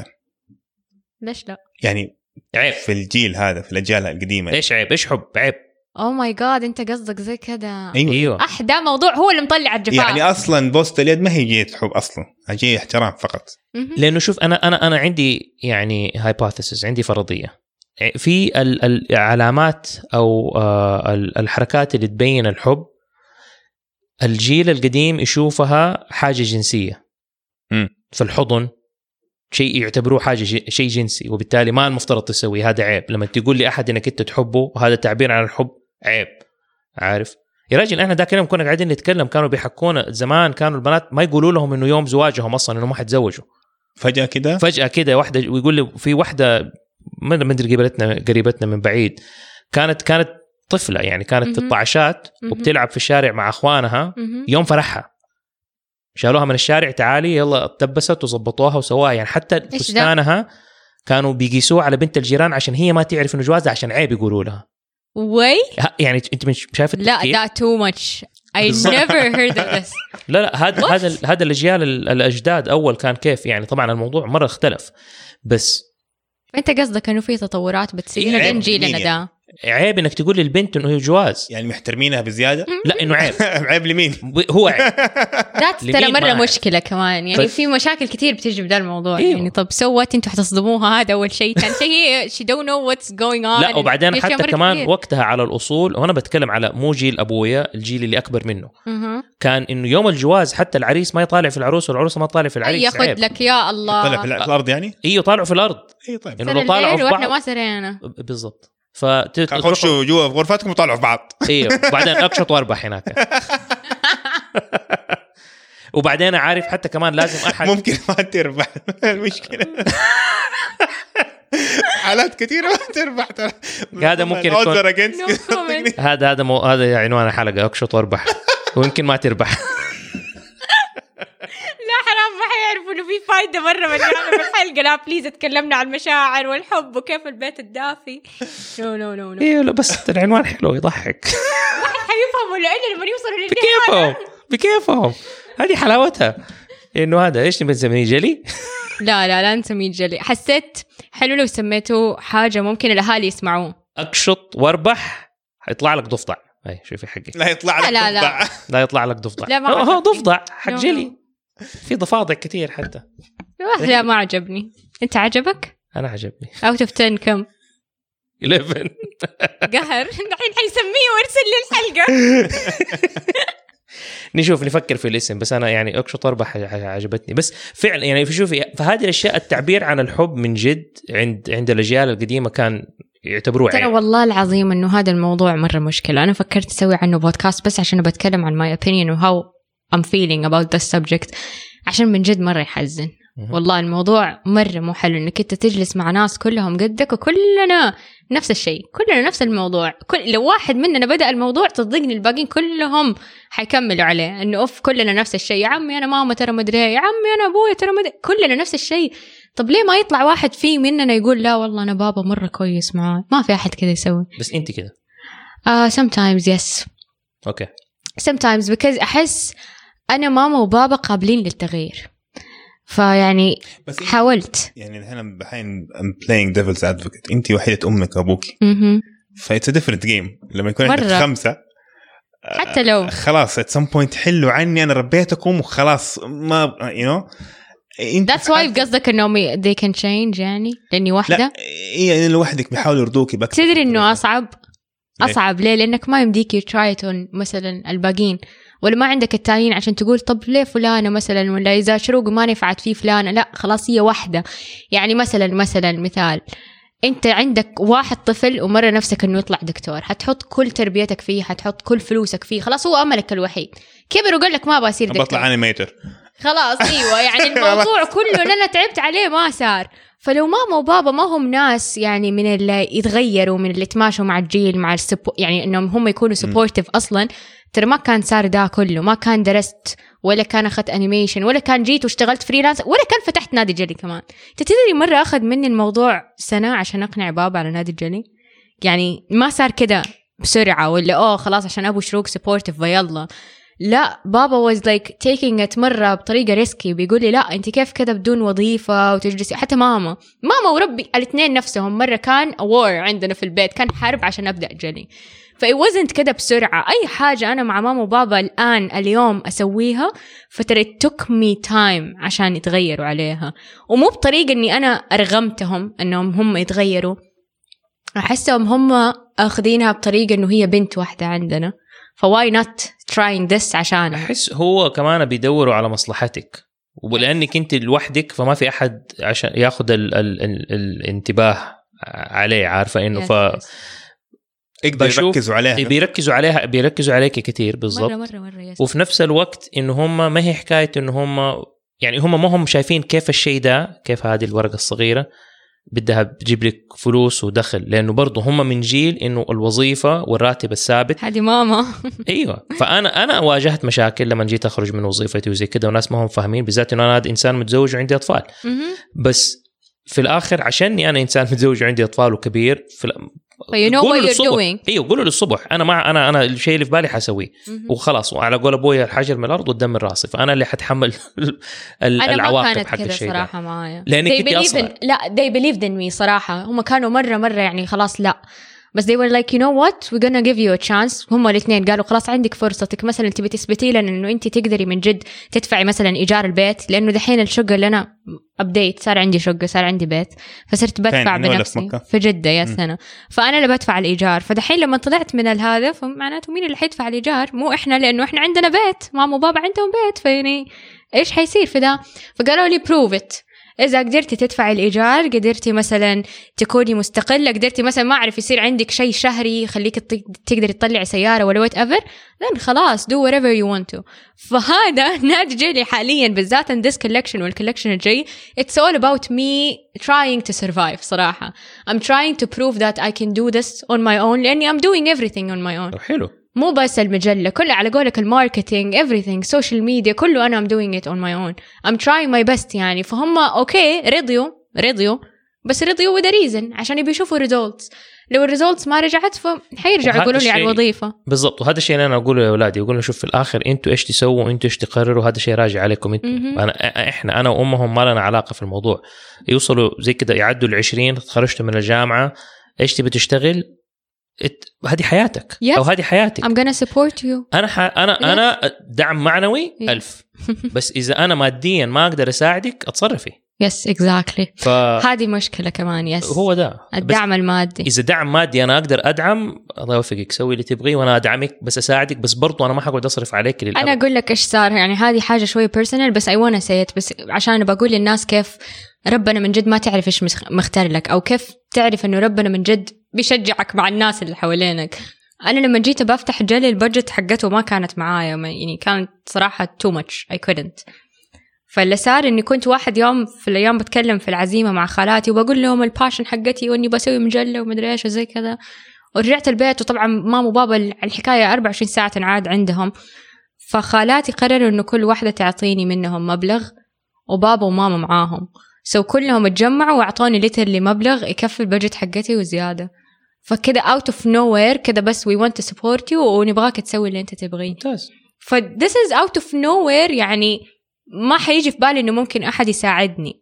ليش لا يعني عيب في الجيل هذا في الاجيال القديمه. ايش عيب ايش حب عيب اوه ماي جاد انت قصدك زي كذا. ايوه اح ده موضوع هو اللي مطلع الجفاف يعني اصلا بوست اليد ما هي جيت حب اصلا هي احترام فقط. لانه شوف انا انا انا عندي يعني هايبوثيسز عندي فرضيه في العلامات أو الحركات اللي تبين الحب الجيل القديم يشوفها حاجة جنسية م. في الحضن شيء يعتبروه حاجة شيء جنسي، وبالتالي ما المفترض تسوي، هذا عيب. لما تقول لي أحد إنك أنت تحبه وهذا تعبير عن الحب عيب. عارف يا راجل، احنا ذاك اليوم كنا قاعدين نتكلم، كانوا بيحكونا زمان كانوا البنات ما يقولوا لهم انه يوم زواجهم اصلا انه ما حيتزوجوا، فجأة كده فجأة كده واحدة ويقول لي في واحدة ما ادري قريبتنا قريبتنا من بعيد، كانت كانت طفلة يعني كانت في الطعشات وبتلعب في الشارع مع اخوانها، يوم فرحها شالوها من الشارع تعالي يلا اتبست وظبطوها وسواها، يعني حتى فستانها كانوا بيقيسوها على بنت الجيران عشان هي ما تعرف انه جوازها عشان عيب يقولوا لها. وي يعني انت مش شايف التفكير؟ لا that too much I never heard of this. لا لا هذا هذا هذا الاجيال الاجداد اول كان كيف يعني، طبعا الموضوع مره اختلف، بس انت قصدك انه في تطورات بتصير لين جيلنا ده عيب انك تقول للبنت انه هي جواز، يعني محترمينها بزياده؟ لا انه عيب. عيب لمين؟ هو عيب ذات ترى مره مشكله كمان يعني. في مشاكل كثير بتيجي بدال الموضوع. إيوه. يعني طب سوت انتوا حتصدموها، هذا اول شيء كان شيء she don't know what's going on. لا وبعدين حتى كمان كتير. وقتها على الاصول، وانا بتكلم على مو جيل ابويا، الجيل اللي اكبر منه أه. كان انه يوم الجواز حتى العريس ما يطالع في العروس والعروسه ما تطالع في العريس، ياخذ لك يا الله طلع في الارض يعني. ايوه طالعوا في الارض. اي طيب انه لو طالعوا في بعض واحنا ما سرينا بالضبط، فخشوا جوا في غرفاتكم وطالعوا في بعض. ايوه وبعدين اقشط واربح هناك. وبعدين عارف حتى كمان لازم احد ممكن ما تربح. المشكله حالات كثيره ما تربح ترى. هذا ممكن يكون هذا هذا مو... هذا عنوان الحلقه اقشط واربح، ويمكن ما تربح. لا حرام ما حيعرفوا انه في فايده مره من في الحلقه. لا بليز اتكلمنا عن المشاعر والحب وكيف البيت الدافي. نو نو نو ايوه لا بس العنوان حلو يضحك. واحد حيفهموا لانه لما يوصلوا للنهايه بكيفهم بكيفهم هذه حلاوتها. انه هذا ايش بنسميه جلي؟ لا لا لا نسميه جلي. حسيت حلو لو سميته حاجه ممكن الاهالي يسمعوه. اقشط واربح حيطلع لك ضفدع. اي شوفي حقي لا يطلع لك لا لا ضفدع. لا يطلع لك ضفدع. لا هو ضفدع حق جلي. في ضفادع كتير حتى. لا ما عجبني. انت عجبك؟ انا عجبني. اوت اوف عشرة كم؟ إحداشر. قهر. الحين حيسميه ويرسل لي الحلقه. نشوف نفكر في الاسم، بس انا يعني اقشط اربح عجبتني. بس فعلا يعني شوفي فهذه الاشياء التعبير عن الحب من جد عند عند الاجيال القديمه كان يعتبروه عيب. ترى والله العظيم انه هذا الموضوع مره مشكله. انا فكرت اسوي عنه بودكاست بس عشان بتكلم عن my opinion و how I'm feeling about this subject، عشان من جد مرة يحزن. والله الموضوع مرة مو حلو انك انت تجلس مع ناس كلهم قدك وكلنا نفس الشيء، كلنا نفس الموضوع. كل لو واحد مننا بدأ الموضوع تصدقني الباقين كلهم حيكملوا عليه انه اوف كلنا نفس الشيء. يا عمي انا ماما ترى مدري، يا عمي انا ابويا ترى مدري، كلنا نفس الشيء. طب ليه ما يطلع واحد فيه مننا يقول لا والله انا بابا مرة كويس معاه؟ ما في احد كذا يسوي. بس انت كذا. uh, sometimes yes. اوكي. sometimes because احس أنا ماما وبابا قابلين للتغيير، فيعني بس حاولت. يعني الحين بحين I'm playing devil's advocate. أنتي وحيدة أمك وأبوكي، فإتس a different game. لما يكون عندك خمسة حتى لو خلاص at some point حلوا عني أنا ربيتكم وخلاص ما you know. That's why قصدك إنهم they can change يعني لأني واحدة. لا إيه لوحدك بيحاولوا يرضوكي بس. تدري إنه أصعب أصعب ليه؟ لأنك ما يمديك try on مثلا الباقين، ولا ما عندك التانيين عشان تقول طب ليه فلانة مثلا، ولا إذا شروق ما نفعت فيه فلانة، لا خلاص هي واحدة. يعني مثلا مثلا مثال أنت عندك واحد طفل ومرة نفسك إنه يطلع دكتور، هتحط كل تربيتك فيه، هتحط كل فلوسك فيه، خلاص هو أملك الوحيد. كبر وقال لك ما بصير دكتور، بطلع أنيميتر خلاص. أيوة يعني الموضوع كله اللي أنا تعبت عليه ما صار. فلو ماما وبابا ما هم ناس يعني من اللي يتغيروا، من اللي يتماشوا مع الجيل، مع السبو يعني إنهم هم يكونوا سبورتيف أصلاً، ترى ما كان صار ده كله. ما كان درست ولا كان أخذت أنيميشن ولا كان جيت واشتغلت فريلانس ولا كان فتحت نادي جلي كمان. تدري مرة أخذ مني الموضوع سنة عشان أقنع بابا على نادي جلي. يعني ما صار كده بسرعة ولا أوه خلاص عشان أبو شروق سبورتيف ويلا. لا بابا was like taking it مرة بطريقة ريسكي، بيقول لي لا أنت كيف كده بدون وظيفة وتجلسي. حتى ماما ماما وربي الاثنين نفسهم مرة كان war عندنا في البيت، كان حرب عشان أبدأ جلي. فإit wasn't كده بسرعة. أي حاجة أنا مع ماما وبابا الآن اليوم أسويها فترى it took me time عشان يتغيروا عليها، ومو بطريقة أني أنا أرغمتهم أنهم هم يتغيروا. أحسهم هم أخذينها بطريقة إنه هي بنت واحدة عندنا فواي not trying this عشان أحس هو كمان بيدوروا على مصلحتك ولأنك أنت لوحدك فما في أحد عشان يأخذ ال ال ال الانتباه عليه عارفة إنه yes, ف yes. يقدر يركزوا عليها بيركزوا عليها بيركزوا عليك كتير بالضبط مرة مرة مرة يس. وفي نفس الوقت إنه هم ما هي حكاية إنه هم يعني هم ما هم شايفين كيف الشيء ده كيف هذه الورقة الصغيرة بدها تجيب لك فلوس ودخل لأنه برضو هم من جيل إنه الوظيفة والراتب الثابت هذه ماما أيوة فأنا أنا واجهت مشاكل لما جيت أخرج من وظيفتي وزي كده وناس ما هم فاهمين بالذات إنه أنا إنسان متزوج وعندي أطفال بس في الآخر عشاني أنا إنسان متزوج وعندي أطفال وكبير في you know what you're doing ايوه قولوا للصبح انا مع انا انا الشيء اللي في بالي حسويه وخلاص وعلى قول ابويا الحجر من الارض والدم من راسي فانا اللي حتحمل العواقب حق الشيء صراحه معايا لانك انت اصلا in, لا they believed in me صراحه هم كانوا مره مره يعني خلاص لا بس they were like you know what we're gonna give you a chance هم الاثنين قالوا خلاص عندك فرصتك مثلا تبي تثبتي لنا انه انت تقدري من جد تدفعي مثلا ايجار البيت لانه دحين الشقه اللي انا ابديت صار عندي شقه صار عندي بيت فصرت بدفع بنفسي في, في جده يا سنه فانا اللي بدفع الايجار فدحين لما طلعت من هذا فمعناته مين اللي حيدفع الايجار مو احنا لانه احنا عندنا بيت ماما وبابا عندهم بيت فيعني ايش حيصير في ده فقالوا لي prove it إذا قدرتي تدفعي الإيجار قدرتي مثلا تكوني مستقلة قدرتي مثلا ما أعرف يصير عندك شيء شهري يخليك تقدري تطلعي سيارة ولا whatever then خلاص do whatever you want to فهذا ناتج لي حاليا بالذات عن this collection والcollection الجاي it's all about me trying to survive صراحة I'm trying to prove that I can do this on my own لأني I'm doing everything on my own حلو مو بس المجلة كله على قولك الماركتينج everything social media كله أنا I'm doing it on my own I'm trying my best يعني فهم أوكي رضيوا رضيوا بس رضيوا with a reason عشان يبي يشوفوا results لو الريزولتس ما رجعت فحيرجعوا يقولوا لي على الوظيفة بالضبط وهذا الشيء اللي أنا أقوله لأولادي أقول لهم شوف في الآخر أنتوا إيش تسووا أنتوا إيش تقرروا هذا الشيء راجع عليكم أنتوا أنا إحنا أنا وأمهم ما لنا علاقة في الموضوع يوصلوا زي كده يعدوا العشرين تخرجتوا من الجامعة إيش تبي تشتغل هذه حياتك yes. أو هذه حياتك I'm gonna support you أنا ح... أنا yes. أنا دعم معنوي yes. ألف بس إذا أنا ماديا ما أقدر أساعدك أتصرفي yes exactly ف... هذه مشكلة كمان yes هو ده الدعم المادي إذا دعم مادي أنا أقدر أدعم الله يوفقك سوي اللي تبغيه وأنا أدعمك بس أساعدك بس برضو أنا ما حقعد أصرف عليك للأبد. أنا أقول لك إيش صار يعني هذه حاجة شوي personal بس I wanna say it بس عشان بقول للناس كيف ربنا من جد ما تعرف إيش مختار لك أو كيف تعرف إنه ربنا من جد بيشجعك مع الناس اللي حوالينك. أنا لما جيت بفتح جلي البادجت حقته ما كانت معايا يعني كانت صراحة too much I couldn't. فاللي صار إني كنت واحد يوم في الأيام بتكلم في العزيمة مع خالاتي وبقول لهم الباشن حقتي وإني بسوي مجلة ومدري إيش وزي كذا ورجعت البيت وطبعا ماما وبابا الحكاية أربعة وعشرين ساعة تنعاد عندهم فخالاتي قرروا إنه كل واحدة تعطيني منهم مبلغ وبابا وماما معاهم سو so كلهم اتجمعوا وأعطوني ليترلي مبلغ يكفي البادجت حقتي وزيادة فكده out of nowhere كده بس we want to support you ونبغاك تسوي اللي أنت تبغيه ممتاز ف this is out of nowhere يعني ما حيجي في بالي إنه ممكن أحد يساعدني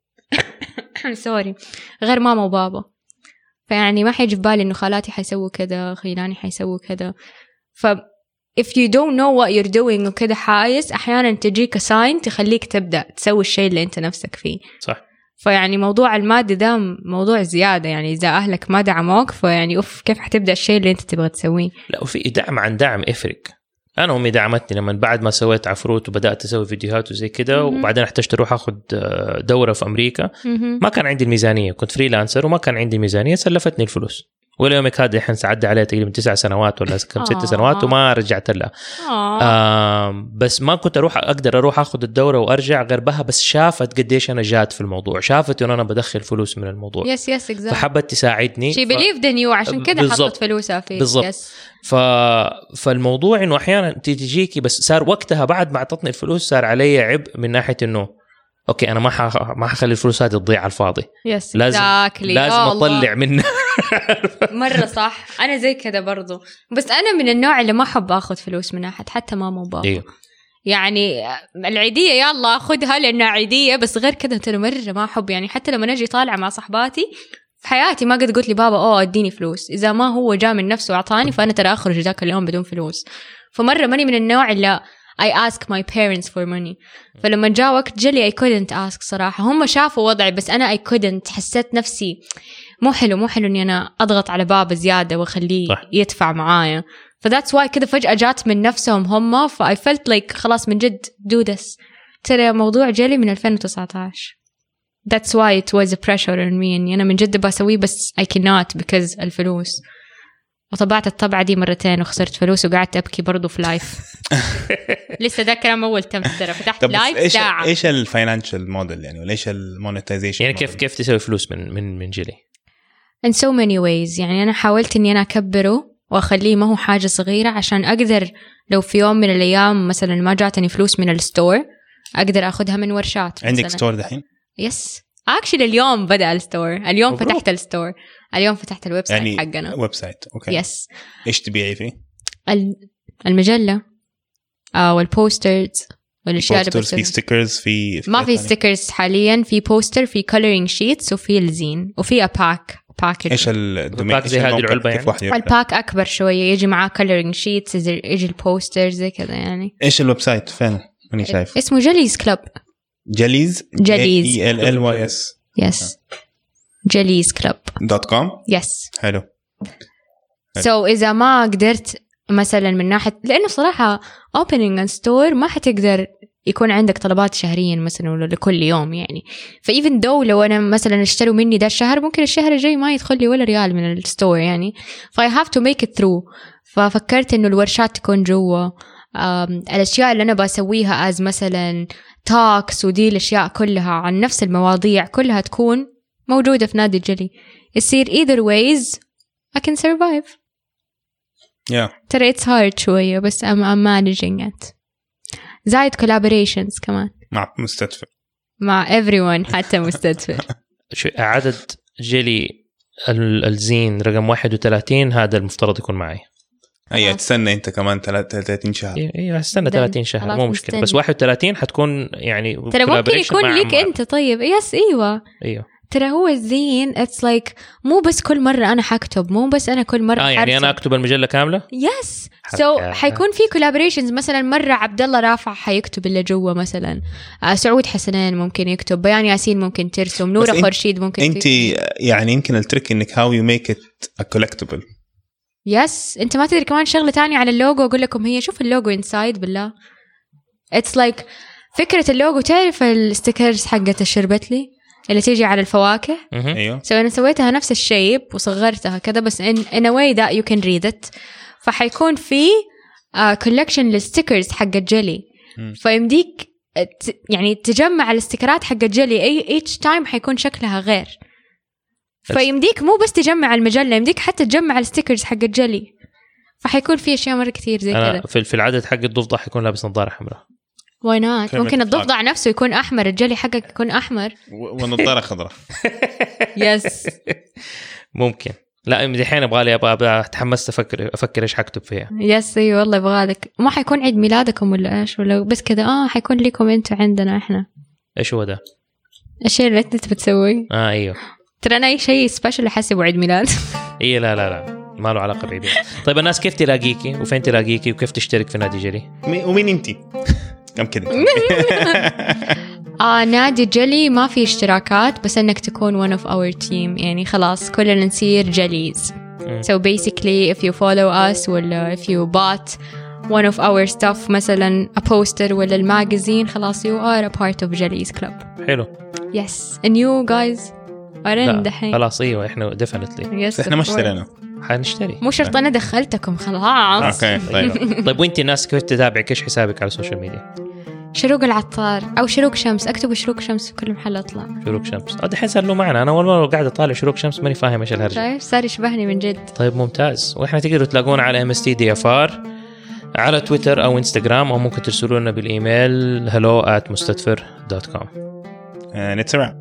سوري غير ماما وبابا فيعني ما حيجي في بالي إنه خالاتي حيسووا كده خيلاني حيسووا كده ف if you don't know what you're doing وكده حايس أحيانا تجيك sign تخليك تبدأ تسوي الشيء اللي أنت نفسك فيه صح فيعني موضوع المادة ده موضوع زيادة يعني إذا أهلك ما دعموك فيعني أوف كيف حتبدأ الشيء اللي أنت تبغى تسويه لا وفي دعم عن دعم إفرق أنا أمي دعمتني لما بعد ما سويت عفروت وبدأت أسوي فيديوهات وزي كده وبعدين احتجت أروح أخذ دورة في أمريكا ما كان عندي الميزانية كنت فريلانسر وما كان عندي ميزانية سلفتني الفلوس ولا يومك هذا الحين سعد عليه تقريبا تسع سنوات ولا كم ست سنوات وما رجعت لها آه بس ما كنت أروح أقدر أروح أخذ الدورة وأرجع غير بها بس شافت قديش أنا جات في الموضوع شافت إنه أنا بدخل فلوس من الموضوع يس يس exactly. فحبت تساعدني she believed in you عشان كده حطت فلوسها فيك بالضبط yes. ف... فالموضوع إنه أحيانا تجيكي بس صار وقتها بعد ما أعطتني الفلوس صار علي عبء من ناحية إنه اوكي انا ما ح... ما حخلي الفلوس هذه تضيع على الفاضي yes, لازم exactly. لازم اطلع منها مره صح انا زي كده برضو بس انا من النوع اللي ما احب اخذ فلوس من احد حتى ماما وبابا إيه. يعني العيديه يلا اخذها لانها عيديه بس غير كده ترى مره ما احب يعني حتى لما نجي طالعه مع صحباتي في حياتي ما قد قلت لي بابا اوه اديني فلوس اذا ما هو جاء من نفسه واعطاني فانا ترى اخرج ذاك اليوم بدون فلوس فمره ماني من النوع اللي I ask my parents for money فلما جاء وقت جلي I couldn't ask صراحة هم شافوا وضعي بس أنا I couldn't حسيت نفسي مو حلو مو حلو إني أنا أضغط على باب زيادة وأخليه صح. يدفع معايا. فذاتس واي كده فجأة جات من نفسهم هم. فاي فلت لايك خلاص من جد do this. ترى موضوع جيلي من ألفين وتسعة عشر. That's why it was a pressure on me إني أنا من جد بسويه بس I cannot because الفلوس. وطبعت الطبعة دي مرتين وخسرت فلوس وقعدت أبكي برضو في لايف. لسه ده كلام أول تم ترى فتحت لايف ساعة. إيش الفاينانشال موديل يعني ولا إيش المونيتايزيشن يعني كيف كيف تسوي فلوس من من من جيلي؟ In so many ways. يعني أنا حاولت إني أنا أكبره وأخليه ما هو حاجة صغيرة عشان أقدر لو في يوم من الأيام مثلا ما جاتني فلوس من الستور أقدر أخذها من ورشات. عندك ستور دحين؟ يس actually اليوم بدأ الستور. اليوم مبروك. فتحت الستور اليوم فتحت الويب سايت يعني حقنا. ويب سايت أوكي. يس. إيش تبيعي فيه؟ المجلة آه والبوسترز والأشياء اللي بوسترز. في ستيكرز في, في ما في ستيكرز حاليا. في بوستر في كولرينج شيتس وفي الزين وفي أباك باكج. إيش الدومين زي هذه العلبة يعني؟ الباك أكبر شوية يجي معاه كولرينج شيتس يجي البوستر زي كذا يعني. إيش الويب سايت فين؟ ماني شايف. اسمه جليز كلب. جليز جليز E L L Y S يس جليز كلب دوت كوم. يس حلو. سو so إذا ما قدرت مثلا من ناحية لأنه صراحة opening a store ما حتقدر يكون عندك طلبات شهريا مثلا ولا لكل يوم يعني. فإيفن دو لو أنا مثلا اشتروا مني ده الشهر ممكن الشهر الجاي ما يدخل لي ولا ريال من الستور يعني. ف I have to make it through. ففكرت إنه الورشات تكون جوا. الأشياء اللي أنا بسويها as مثلا talks ودي الأشياء كلها عن نفس المواضيع كلها تكون موجودة في نادي الجلي. يصير either ways I can survive. yeah. ترى it's hard شوية بس I'm, I'm managing it. زايد collaborations كمان مع مستدفر مع everyone حتى مستدفر. شو عدد جيلي الزين رقم واحد وثلاثين هذا المفترض يكون معي. أيه تستنى أنت كمان ثلاثين شهر. إيه استنى ثلاثين شهر مو مشكلة. بس واحد وثلاثين حتكون يعني ترى ممكن يكون ليك أنت. طيب يس أيوة أيوة ترى هو الزين it's like مو بس كل مرة أنا حكتب مو بس أنا كل مرة آه يعني أنا أكتب المجلة كاملة. يس سو so, حيكون في collaborations مثلا مرة عبد الله رافع حيكتب اللي جوا مثلا. آه سعود حسنين ممكن يكتب. بيان ياسين ممكن ترسم. نورة خورشيد ممكن أنت يعني يمكن الترك إنك how you make it a collectible. يس أنت ما تدري كمان شغلة تانية على اللوجو. أقول لكم هي شوف اللوجو inside بالله it's like فكرة اللوجو. تعرف الستيكرز حقة الشربتلي اللي تيجي على الفواكه. ايوه سو انا سويتها نفس الشيب وصغرتها كذا بس in, in a way that you can read it. فحيكون في uh, collection للستيكرز حق الجلي. فيمديك يعني تجمع الاستيكرات حق الجلي اي each time حيكون شكلها غير. فيمديك مو بس تجمع المجلة يمديك حتى تجمع الستيكرز حق الجلي. فحيكون في اشياء مرة كثير زي كذا. في في العدد حق الضفدع حيكون لابس نظارة حمراء. واي نوت. ممكن الضفدع نفسه يكون احمر. الجلي حقك يكون احمر ونظاره خضراء. يس ممكن. لا دحين ابغى لي ابغى اتحمست افكر افكر ايش حكتب فيها. يس اي والله يبغالك. ما حيكون عيد ميلادكم ولا ايش ولا بس كذا اه حيكون لكم انتوا عندنا احنا. ايش هو ده الشيء اللي انت بتسوي؟ اه ايوه ترى انا اي شيء سبيشال احسبه عيد ميلاد. ايه لا لا لا ما له علاقه بعيد. طيب الناس كيف تلاقيكي وفين تلاقيكي وكيف تشترك في نادي جلي؟ ومين انتي؟ كم كده. آه نادي جلي ما في اشتراكات بس انك تكون one of our team يعني خلاص كلنا نصير جليز. So basically if you follow us ولا if you bought one of our stuff مثلا a poster ولا الماجازين خلاص you are a part of Jelly's Club. حلو. Yes and you guys are in دحين. خلاص ايوه احنا definitely. Yes احنا ما اشترينا. حنشتري. مو شرط انا دخلتكم خلاص. اوكي طيب. طيب وانت الناس كيف تتابعك ايش حسابك على السوشيال ميديا؟ شروق العطار او شروق شمس. اكتبوا شروق شمس في كل محل اطلع. شروق شمس. اه دحين صار له معنا. انا اول مره قاعد اطالع شروق شمس ماني فاهم ايش الهرجه. شايف صار يشبهني من جد. طيب ممتاز. واحنا تقدروا تلاقونا على ام اس تي دي اف ار على تويتر او انستغرام او ممكن ترسلوا لنا بالايميل hello at mustadfir dot com. and it's a wrap.